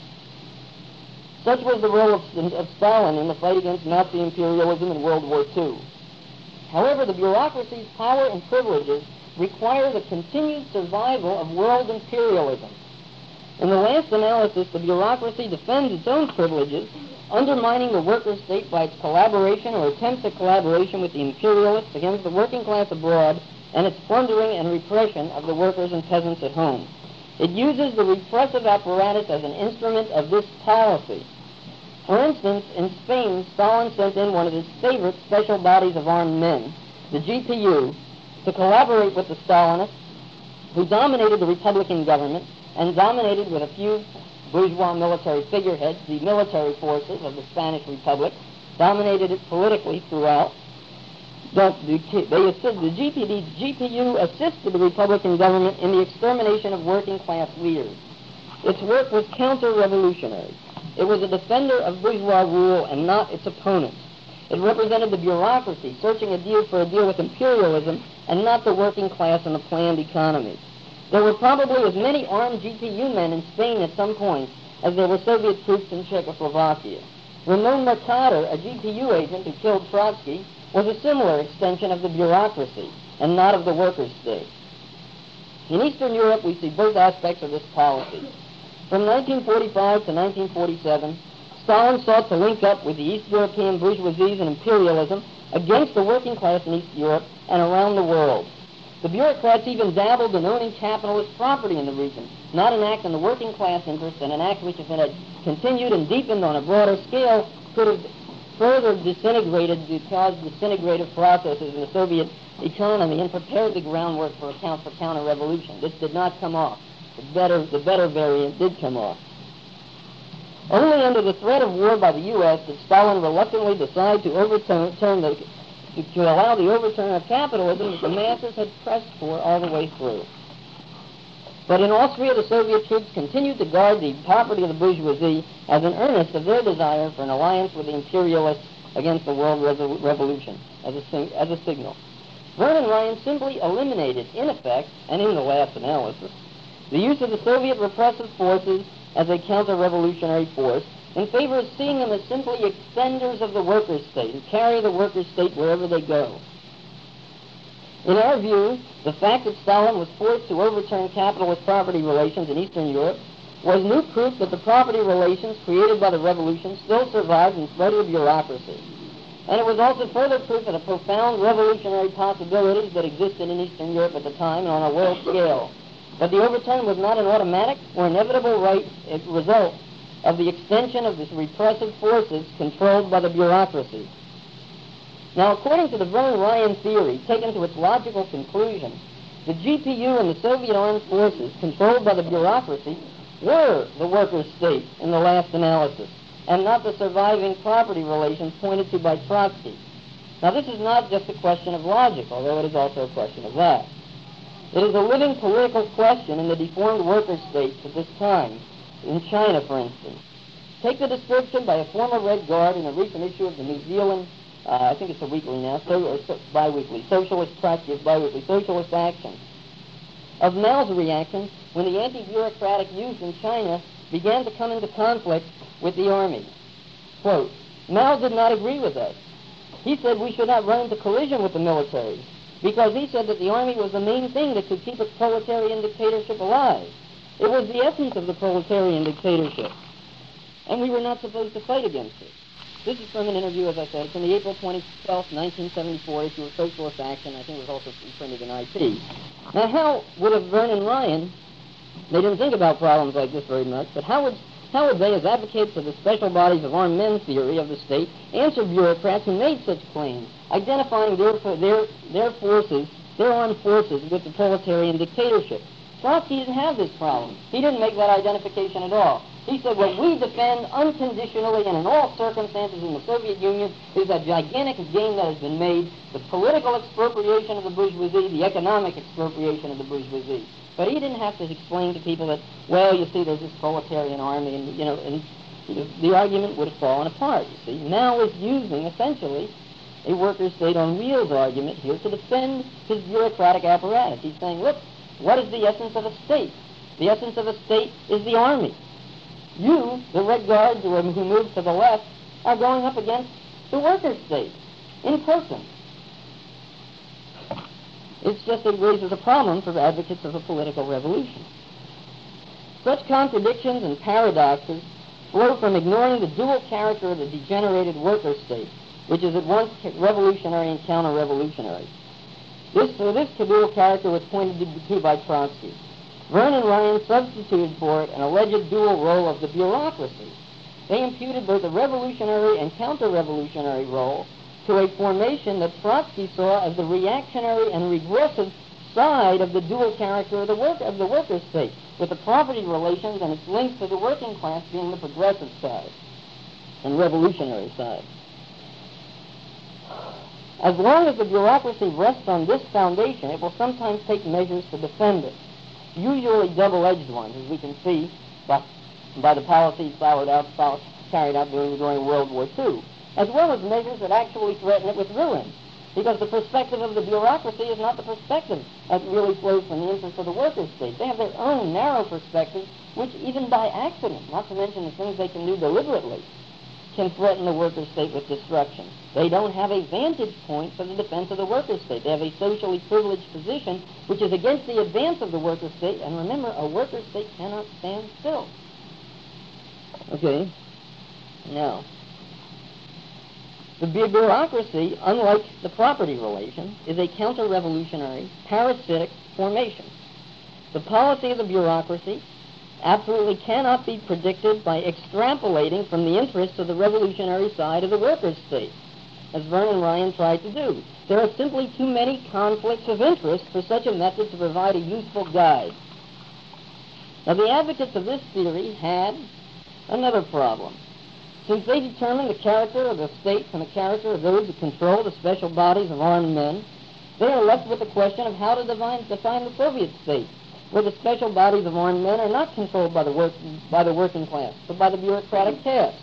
Such was the role of, of Stalin in the fight against Nazi imperialism in World War Two. However, the bureaucracy's power and privileges require the continued survival of world imperialism. In the last analysis, the bureaucracy defends its own privileges, undermining the worker state by its collaboration or attempts at collaboration with the imperialists against the working class abroad and its plundering and repression of the workers and peasants at home. It uses the repressive apparatus as an instrument of this policy. For instance, in Spain, Stalin sent in one of his favorite special bodies of armed men, the G P U, to collaborate with the Stalinists, who dominated the Republican government and dominated with a few bourgeois military figureheads the military forces of the Spanish Republic, dominated it politically throughout. The, they assist, the G P, the G P U assisted the Republican government in the extermination of working class leaders. Its work was counter-revolutionary. It was a defender of bourgeois rule and not its opponent. It represented the bureaucracy searching a deal for a deal with imperialism and not the working class and the planned economy. There were probably as many armed G P U men in Spain at some point as there were Soviet troops in Czechoslovakia. Ramon Mercader, a G P U agent who killed Trotsky, was a similar extension of the bureaucracy and not of the workers' state. In Eastern Europe, we see both aspects of this policy. From nineteen forty-five to nineteen forty-seven, Stalin sought to link up with the East European bourgeoisies and imperialism against the working class in East Europe and around the world. The bureaucrats even dabbled in owning capitalist property in the region, not an act in the working class interest, and an act which, if it had continued and deepened on a broader scale, could have further disintegrated, caused disintegrative processes in the Soviet economy and prepared the groundwork for a count for counter-revolution. This did not come off. The better, the better variant did come off. Only under the threat of war by the U S did Stalin reluctantly decide to overturn the, to, to allow the overturn of capitalism that the masses had pressed for all the way through. But in Austria, the Soviet troops continued to guard the property of the bourgeoisie as an earnest of their desire for an alliance with the imperialists against the world resol- revolution as a, sing- as a signal. Vernon Ryan simply eliminated, in effect, and in the last analysis, the use of the Soviet repressive forces as a counter-revolutionary force in favor of seeing them as simply extenders of the workers' state and carry the workers' state wherever they go. In our view, the fact that Stalin was forced to overturn capitalist property relations in Eastern Europe was new proof that the property relations created by the revolution still survived in spite of the bureaucracy. And it was also further proof of the profound revolutionary possibilities that existed in Eastern Europe at the time and on a world scale. But the overturn was not an automatic or inevitable right result of the extension of these repressive forces controlled by the bureaucracy. Now, according to the Vernon Ryan theory, taken to its logical conclusion, the G P U and the Soviet armed forces controlled by the bureaucracy were the workers' state in the last analysis, and not the surviving property relations pointed to by Trotsky. Now, this is not just a question of logic, although it is also a question of that. It is a living political question in the deformed workers' states at this time, in China, for instance. Take the description by a former Red Guard in a recent issue of the New Zealand, uh, I think it's a weekly now, so, or so, bi-weekly, Socialist Practice, bi-weekly, Socialist Action, of Mao's reaction when the anti-bureaucratic youth in China began to come into conflict with the army. Quote, Mao did not agree with us. He said we should not run into collision with the military because he said that the army was the main thing that could keep a proletarian dictatorship alive. It was the essence of the proletarian dictatorship, and we were not supposed to fight against it. This is from an interview, as I said, from the April twenty-twelfth, nineteen seventy-four issue of Socialist Action. I think it was also printed in I T. Now, how would have Vernon Ryan, they didn't think about problems like this very much, but how would how would they, as advocates of the special bodies of armed men theory of the state, answer bureaucrats who made such claims, identifying their their their forces, their armed forces, with the proletarian dictatorship? Trotsky didn't have this problem. He didn't make that identification at all. He said what we defend unconditionally and in all circumstances in the Soviet Union is a gigantic game that has been made, the political expropriation of the bourgeoisie, the economic expropriation of the bourgeoisie. But he didn't have to explain to people that, well, you see, there's this proletarian army, and, you know, and the argument would have fallen apart, you see. Mao is using, essentially, a worker state on wheels argument here to defend his bureaucratic apparatus. He's saying, look, what is the essence of a state? The essence of a state is the army. You, the Red Guards who, who move to the left, are going up against the worker state in person. It's just it raises a problem for advocates of a political revolution. Such contradictions and paradoxes flow from ignoring the dual character of the degenerated worker state, which is at once revolutionary and counter-revolutionary. This, so this dual character was pointed to by Trotsky. Vernon Ryan substituted for it an alleged dual role of the bureaucracy. They imputed both a revolutionary and counter-revolutionary role to a formation that Trotsky saw as the reactionary and regressive side of the dual character of the work of the worker state, with the property relations and its links to the working class being the progressive side and revolutionary side. As long as the bureaucracy rests on this foundation, it will sometimes take measures to defend it, usually double-edged ones, as we can see by, by the policies followed out, followed, carried out during, during World War Two, as well as measures that actually threaten it with ruin, because the perspective of the bureaucracy is not the perspective that really flows from the interest of the worker state. They have their own narrow perspectives, which even by accident, not to mention the things they can do deliberately, can threaten the worker state with destruction. They don't have a vantage point for the defense of the worker state. They have a socially privileged position which is against the advance of the worker state, and remember, a worker state cannot stand still. Okay, now, the bureaucracy, unlike the property relation, is a counter-revolutionary, parasitic formation. The policy of the bureaucracy absolutely cannot be predicted by extrapolating from the interests of the revolutionary side of the workers' state, as Vernon Ryan tried to do. There are simply too many conflicts of interest for such a method to provide a useful guide. Now, the advocates of this theory had another problem. Since they determine the character of the state from the character of those who control the special bodies of armed men, they are left with the question of how to define, define the Soviet state, where the special bodies of armed men are not controlled by the, work, by the working class, but by the bureaucratic caste.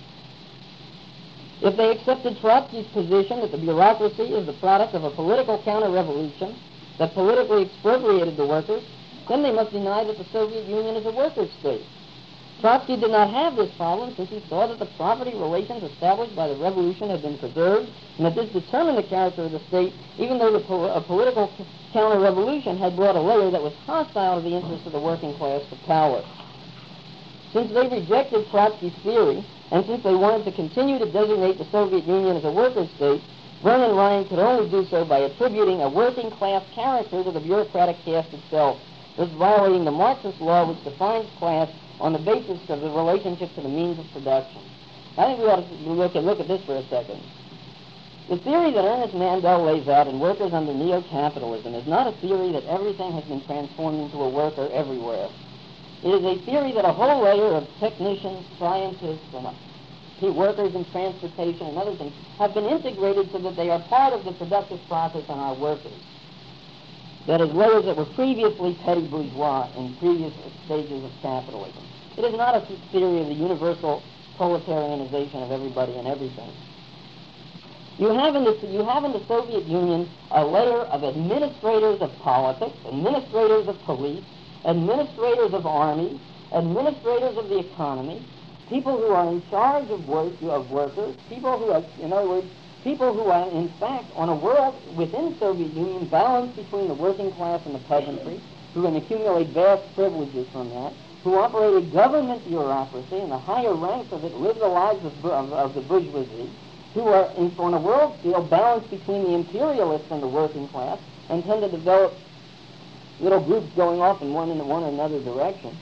If they accepted Trotsky's position that the bureaucracy is the product of a political counter-revolution that politically expropriated the workers, then they must deny that the Soviet Union is a workers' state. Trotsky did not have this problem since he saw that the property relations established by the revolution had been preserved and that this determined the character of the state, even though the po- a political counter-revolution had brought a layer that was hostile to the interests of the working class to power. Since they rejected Trotsky's theory, and since they wanted to continue to designate the Soviet Union as a workers' state, Vernon Ryan could only do so by attributing a working class character to the bureaucratic caste itself, thus violating the Marxist law which defines class on the basis of the relationship to the means of production. I think we ought to look at, look at this for a second. The theory that Ernest Mandel lays out in Workers Under Neo-Capitalism is not a theory that everything has been transformed into a worker everywhere. It is a theory that a whole layer of technicians, scientists, and workers in transportation and other things have been integrated so that they are part of the productive process and are workers. That is, layers that were previously petty bourgeois in previous stages of capitalism. It is not a theory of the universal proletarianization of everybody and everything. You have in the, you have in the Soviet Union a layer of administrators of politics, administrators of police, administrators of armies, administrators of the economy, people who are in charge of work, of workers, people who are, in other words, people who are, in fact, on a world within the Soviet Union, balanced between the working class and the peasantry, who can accumulate vast privileges from that, who operate a government bureaucracy, and the higher ranks of it live the lives of, of, of the bourgeoisie, who are, in, on a world scale, balanced between the imperialists and the working class, and tend to develop little groups going off in one in one or another direction.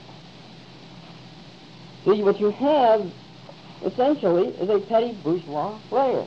See, what you have, essentially, is a petty bourgeois layer.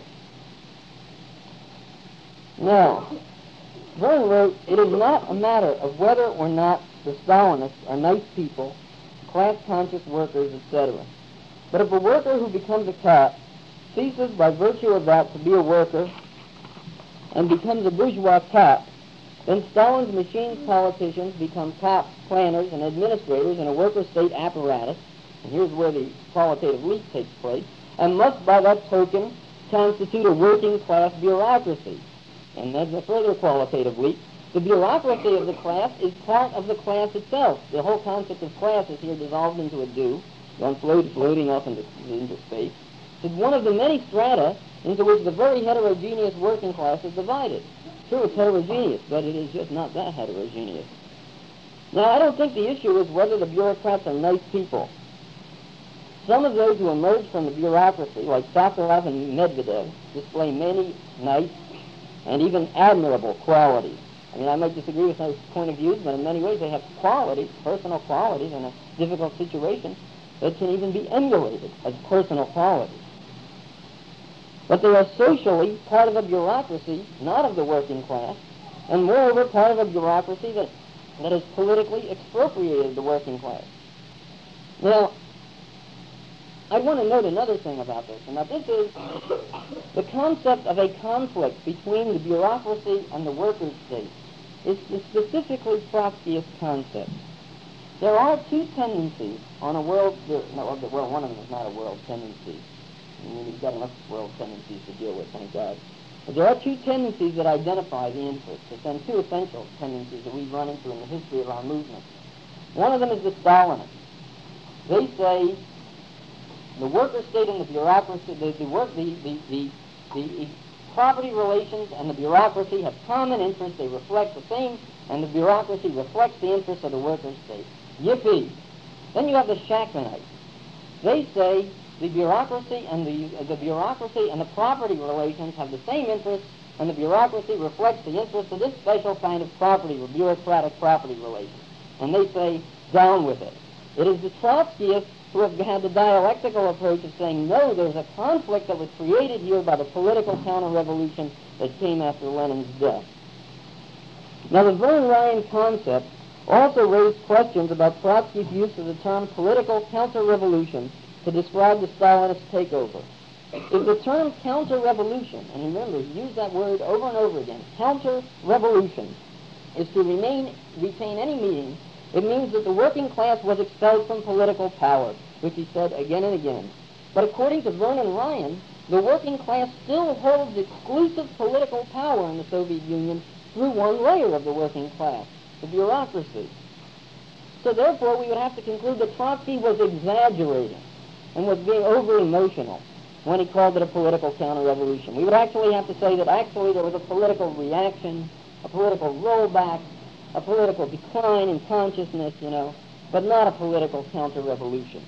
Now, Verne wrote, it is not a matter of whether or not the Stalinists are nice people, class-conscious workers, et cetera. But if a worker who becomes a cop ceases by virtue of that to be a worker and becomes a bourgeois cop, then Stalin's machines politicians become cops, planners, and administrators in a worker state apparatus, and here's where the qualitative leap takes place, and must by that token constitute a working class bureaucracy. And that's a further qualitative leap. The bureaucracy of the class is part of the class itself. The whole concept of class is here dissolved into a do, gone float, floating off into, into space. It's one of the many strata into which the very heterogeneous working class is divided. True, it's heterogeneous, but it is just not that heterogeneous. Now, I don't think the issue is whether the bureaucrats are nice people. Some of those who emerge from the bureaucracy, like Sakharov and Medvedev, display many nice and even admirable qualities. I mean, I might disagree with those point of views, but in many ways they have qualities, personal qualities in a difficult situation that can even be emulated as personal qualities. But they are socially part of a bureaucracy, not of the working class, and moreover part of a bureaucracy that, that has politically expropriated the working class. Now, I want to note another thing about this, and that this is the concept of a conflict between the bureaucracy and the workers' state is the specifically Trotskyist concept. There are two tendencies on a world, no, well, one of them is not a world tendency. I mean, we've got enough world tendencies to deal with, thank God. But there are two tendencies that identify the interests, and two essential tendencies that we've run into in the history of our movement. One of them is the Stalinists. They say the worker state and the bureaucracy, the, the, work, the, the, the, the property relations and the bureaucracy have common interests. They reflect the same, and the bureaucracy reflects the interests of the worker state. Yippee! Then you have the Shachtmanites. They say the bureaucracy and the uh, the bureaucracy and the property relations have the same interests, and the bureaucracy reflects the interests of this special kind of property, or bureaucratic property relations. And they say, down with it. It is the Trotskyists who have had the dialectical approach of saying, no, there's a conflict that was created here by the political counter-revolution that came after Lenin's death. Now, the Verne-Ryan concept also raised questions about Trotsky's use of the term political counter-revolution to describe the Stalinist takeover. If the term counter-revolution, and remember, he used that word over and over again, counter-revolution, is to remain, retain any meaning, it means that the working class was expelled from political power, which he said again and again. But according to Vernon Ryan, the working class still holds exclusive political power in the Soviet Union through one layer of the working class, the bureaucracy. So therefore, we would have to conclude that Trotsky was exaggerating and was being over-emotional when he called it a political counter-revolution. We would actually have to say that actually there was a political reaction, a political rollback, a political decline in consciousness, you know, but not a political counter-revolution.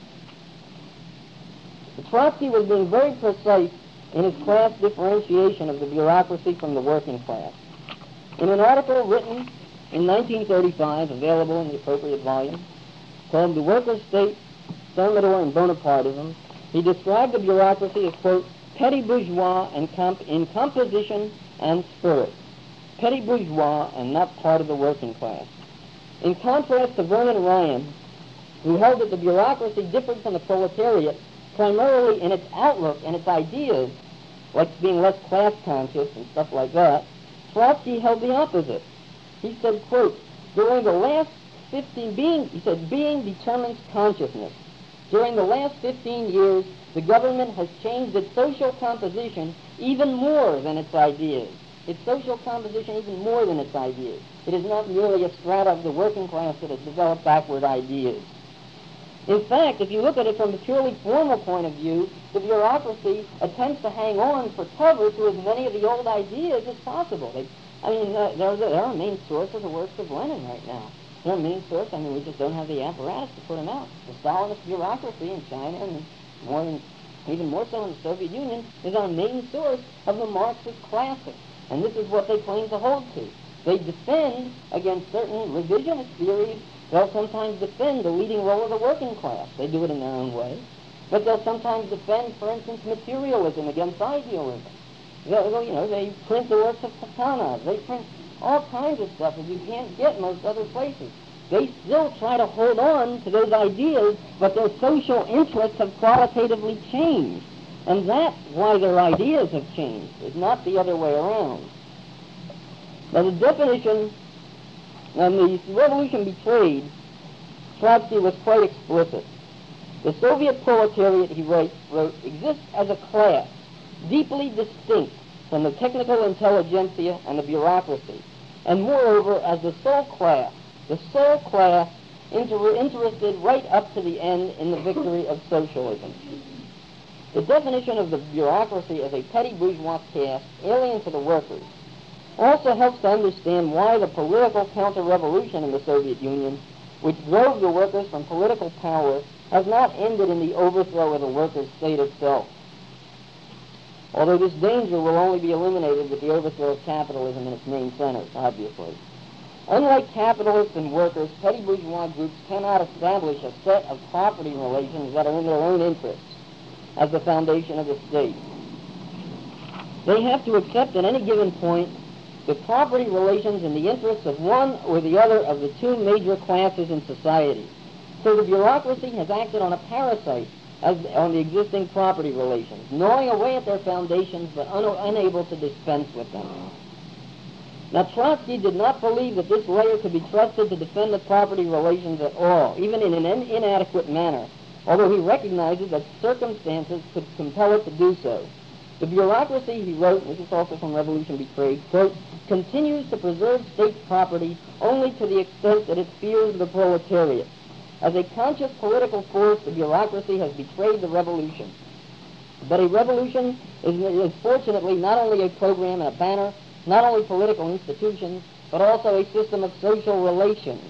Trotsky was being very precise in his class differentiation of the bureaucracy from the working class. In an article written in nineteen thirty-five, available in the appropriate volume, called The Workers' State, Thermidor and Bonapartism, he described the bureaucracy as, quote, petty bourgeois and comp- in composition and spirit. Petty bourgeois and not part of the working class. In contrast to Vernon Ryan, who held that the bureaucracy differed from the proletariat primarily in its outlook and its ideas, like being less class-conscious and stuff like that, Trotsky held the opposite. He said, quote, during the last fifteen, being, he said, being determines consciousness. During the last fifteen years, the government has changed its social composition even more than its ideas. Its social composition even more than its ideas. It is not merely a strata of the working class that has developed backward ideas. In fact, if you look at it from a purely formal point of view, the bureaucracy attempts to hang on for cover to as many of the old ideas as possible. They, I mean, uh, they're, they're our main source of the works of Lenin right now. They're our main source. I mean, we just don't have the apparatus to put them out. The Stalinist bureaucracy in China, and more than, even more so in the Soviet Union, is our main source of the Marxist classics. And this is what they claim to hold to. They defend against certain revisionist theories. They'll sometimes defend the leading role of the working class. They do it in their own way. But they'll sometimes defend, for instance, materialism against idealism. They'll, you know, they print the works of Platonov. They print all kinds of stuff that you can't get most other places. They still try to hold on to those ideas, but their social interests have qualitatively changed. And that's why their ideas have changed. It's not the other way around. Now, the definition, when the revolution betrayed, Trotsky was quite explicit. The Soviet proletariat, he wrote, wrote, exists as a class, deeply distinct from the technical intelligentsia and the bureaucracy, and moreover as the sole class, the sole class inter- interested right up to the end in the victory of socialism. The definition of the bureaucracy as a petty bourgeois caste, alien to the workers, also helps to understand why the political counter-revolution in the Soviet Union, which drove the workers from political power, has not ended in the overthrow of the workers' state itself. Although this danger will only be eliminated with the overthrow of capitalism in its main centers, obviously. Unlike capitalists and workers, petty bourgeois groups cannot establish a set of property relations that are in their own interests as the foundation of the state. They have to accept at any given point the property relations in the interests of one or the other of the two major classes in society. So the bureaucracy has acted on a parasite as on the existing property relations, gnawing away at their foundations but un- unable to dispense with them. Now, Trotsky did not believe that this layer could be trusted to defend the property relations at all, even in an in- inadequate manner, although he recognizes that circumstances could compel it to do so. The bureaucracy, he wrote, this is also from Revolution Betrayed, quote, continues to preserve state property only to the extent that it fears the proletariat. As a conscious political force, the bureaucracy has betrayed the revolution. But a revolution is, is fortunately not only a program and a banner, not only political institutions, but also a system of social relations.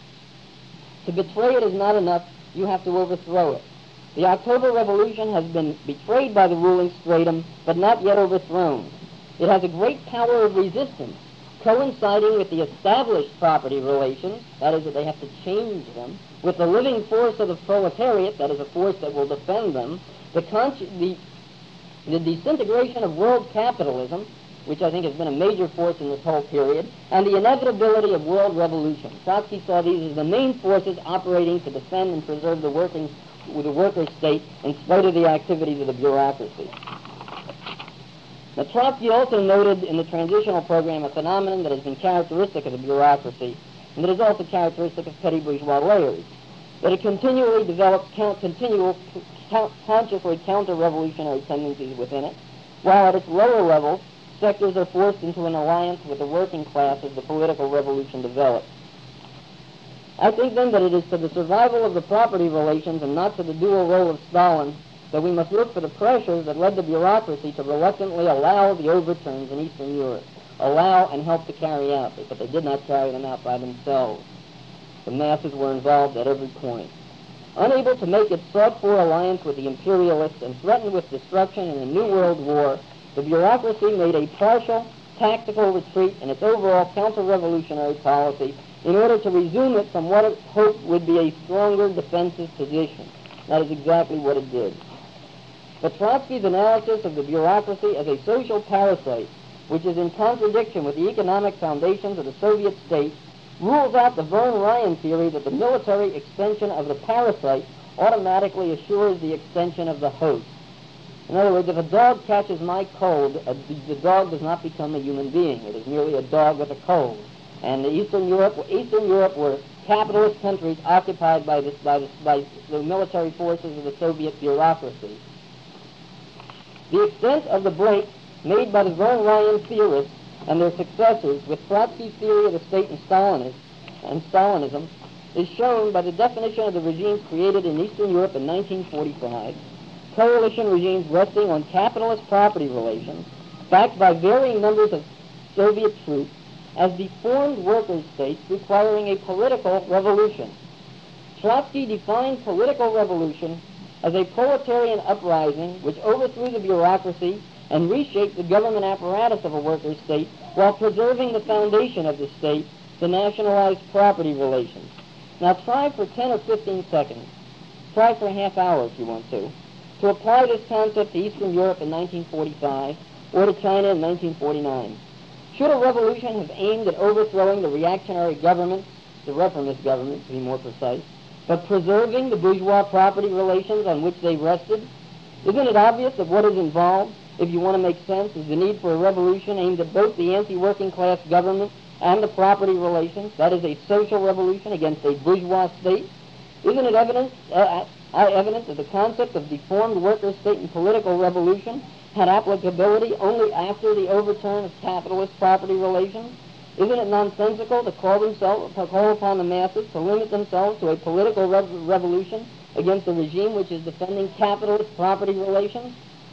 To betray it is not enough, you have to overthrow it. The October Revolution has been betrayed by the ruling stratum, but not yet overthrown. It has a great power of resistance, coinciding with the established property relations, that is, that they have to change them, with the living force of the proletariat, that is, a force that will defend them, the, con- the, the disintegration of world capitalism, which I think has been a major force in this whole period, and the inevitability of world revolution. Trotsky saw these as the main forces operating to defend and preserve the working with the worker state in spite of the activities of the bureaucracy. Now, Trotsky also noted in the transitional program a phenomenon that has been characteristic of the bureaucracy and that is also characteristic of petty bourgeois layers, that it continually develops count, continual, count, consciously counter-revolutionary tendencies within it, while at its lower levels, sectors are forced into an alliance with the working class as the political revolution develops. I think then that it is to the survival of the property relations and not to the dual role of Stalin that we must look for the pressures that led the bureaucracy to reluctantly allow the overturns in Eastern Europe, allow and help to carry out, but they did not carry them out by themselves. The masses were involved at every point. Unable to make its sought-for alliance with the imperialists and threatened with destruction in a new world war, the bureaucracy made a partial, tactical retreat in its overall counter-revolutionary policy in order to resume it from what it hoped would be a stronger defensive position. That is exactly what it did. But Trotsky's analysis of the bureaucracy as a social parasite, which is in contradiction with the economic foundations of the Soviet state, rules out the Verne-Ryan theory that the military extension of the parasite automatically assures the extension of the host. In other words, if a dog catches my cold, a, the dog does not become a human being. It is merely a dog with a cold. And the Eastern Europe, Eastern Europe were capitalist countries occupied by, this, by, this, by the military forces of the Soviet bureaucracy. The extent of the break made by the Verne-Ryan theorists and their successors with Trotsky's theory of the state and Stalinism, and Stalinism is shown by the definition of the regimes created in Eastern Europe in nineteen forty-five, coalition regimes resting on capitalist property relations, backed by varying numbers of Soviet troops, as deformed workers' states requiring a political revolution. Trotsky defined political revolution as a proletarian uprising which overthrew the bureaucracy and reshaped the government apparatus of a workers' state while preserving the foundation of the state, the nationalized property relations. Now try for ten or fifteen seconds, try for a half hour if you want to, to apply this concept to Eastern Europe in nineteen forty-five or to China in nineteen forty-nine. Should a revolution have aimed at overthrowing the reactionary governments, the reformist governments to be more precise, but preserving the bourgeois property relations on which they rested? Isn't it obvious that what is involved, if you want to make sense, is the need for a revolution aimed at both the anti-working class government and the property relations? That is a social revolution against a bourgeois state. Isn't it evidence, uh, uh, evidence that the concept of deformed worker state and political revolution had applicability only after the overturn of capitalist property relations? Isn't it nonsensical to call, themselves, to call upon the masses to limit themselves to a political rev- revolution against a regime which is defending capitalist property relations?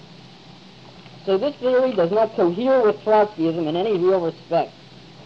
So this theory does not cohere with Trotskyism in any real respect.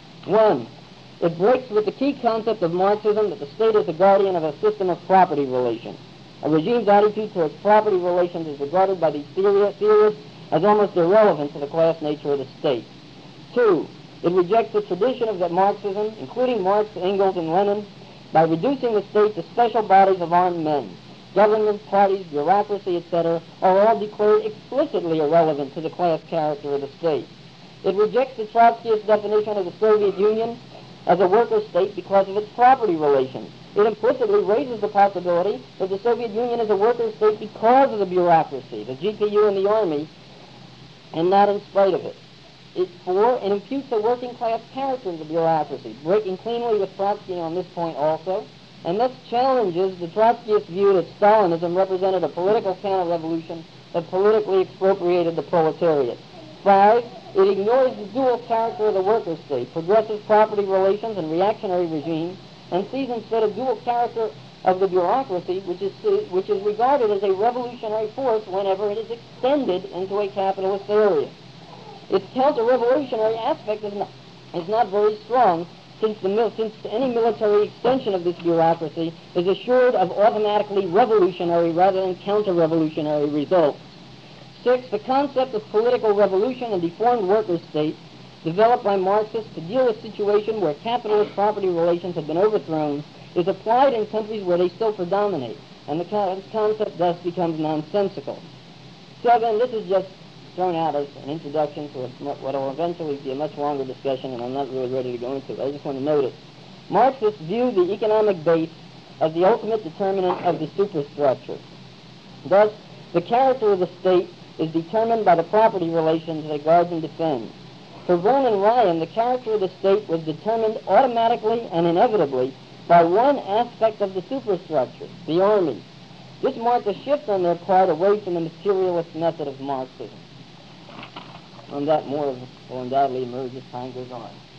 One, it breaks with the key concept of Marxism that the state is the guardian of a system of property relations. A regime's attitude towards property relations is regarded by these theorists as almost irrelevant to the class nature of the state. Two, it rejects the tradition of that Marxism, including Marx, Engels, and Lenin, by reducing the state to special bodies of armed men. Government, parties, bureaucracy, et cetera are all declared explicitly irrelevant to the class character of the state. It rejects the Trotskyist definition of the Soviet Union as a worker state because of its property relations. It implicitly raises the possibility that the Soviet Union is a worker state because of the bureaucracy, the G P U and the army, and not in spite of it. It, four, it imputes a working class character to the bureaucracy, breaking cleanly with Trotsky on this point also, and thus challenges the Trotskyist view that Stalinism represented a political counter-revolution that politically expropriated the proletariat. Five, it ignores the dual character of the worker state, progressive property relations and reactionary regimes, and sees instead a dual character of the bureaucracy, which is which is regarded as a revolutionary force whenever it is extended into a capitalist area. Its counter-revolutionary aspect is not, is not very strong, since, the, since any military extension of this bureaucracy is assured of automatically revolutionary rather than counter-revolutionary results. Six, the concept of political revolution and deformed worker states, developed by Marxists to deal with a situation where capitalist property relations have been overthrown, is applied in countries where they still predominate, and the concept thus becomes nonsensical. Seven, this is just thrown out as an introduction to a, what will eventually be a much longer discussion, and I'm not really ready to go into it. I just want to note it. Marxists view the economic base as the ultimate determinant of the superstructure. Thus, the character of the state is determined by the property relations that it guards and defends. For Vernon Ryan, the character of the state was determined automatically and inevitably by one aspect of the superstructure, the army. This marked a shift on their part away from the materialist method of Marxism. On that, more will undoubtedly emerge as time goes on.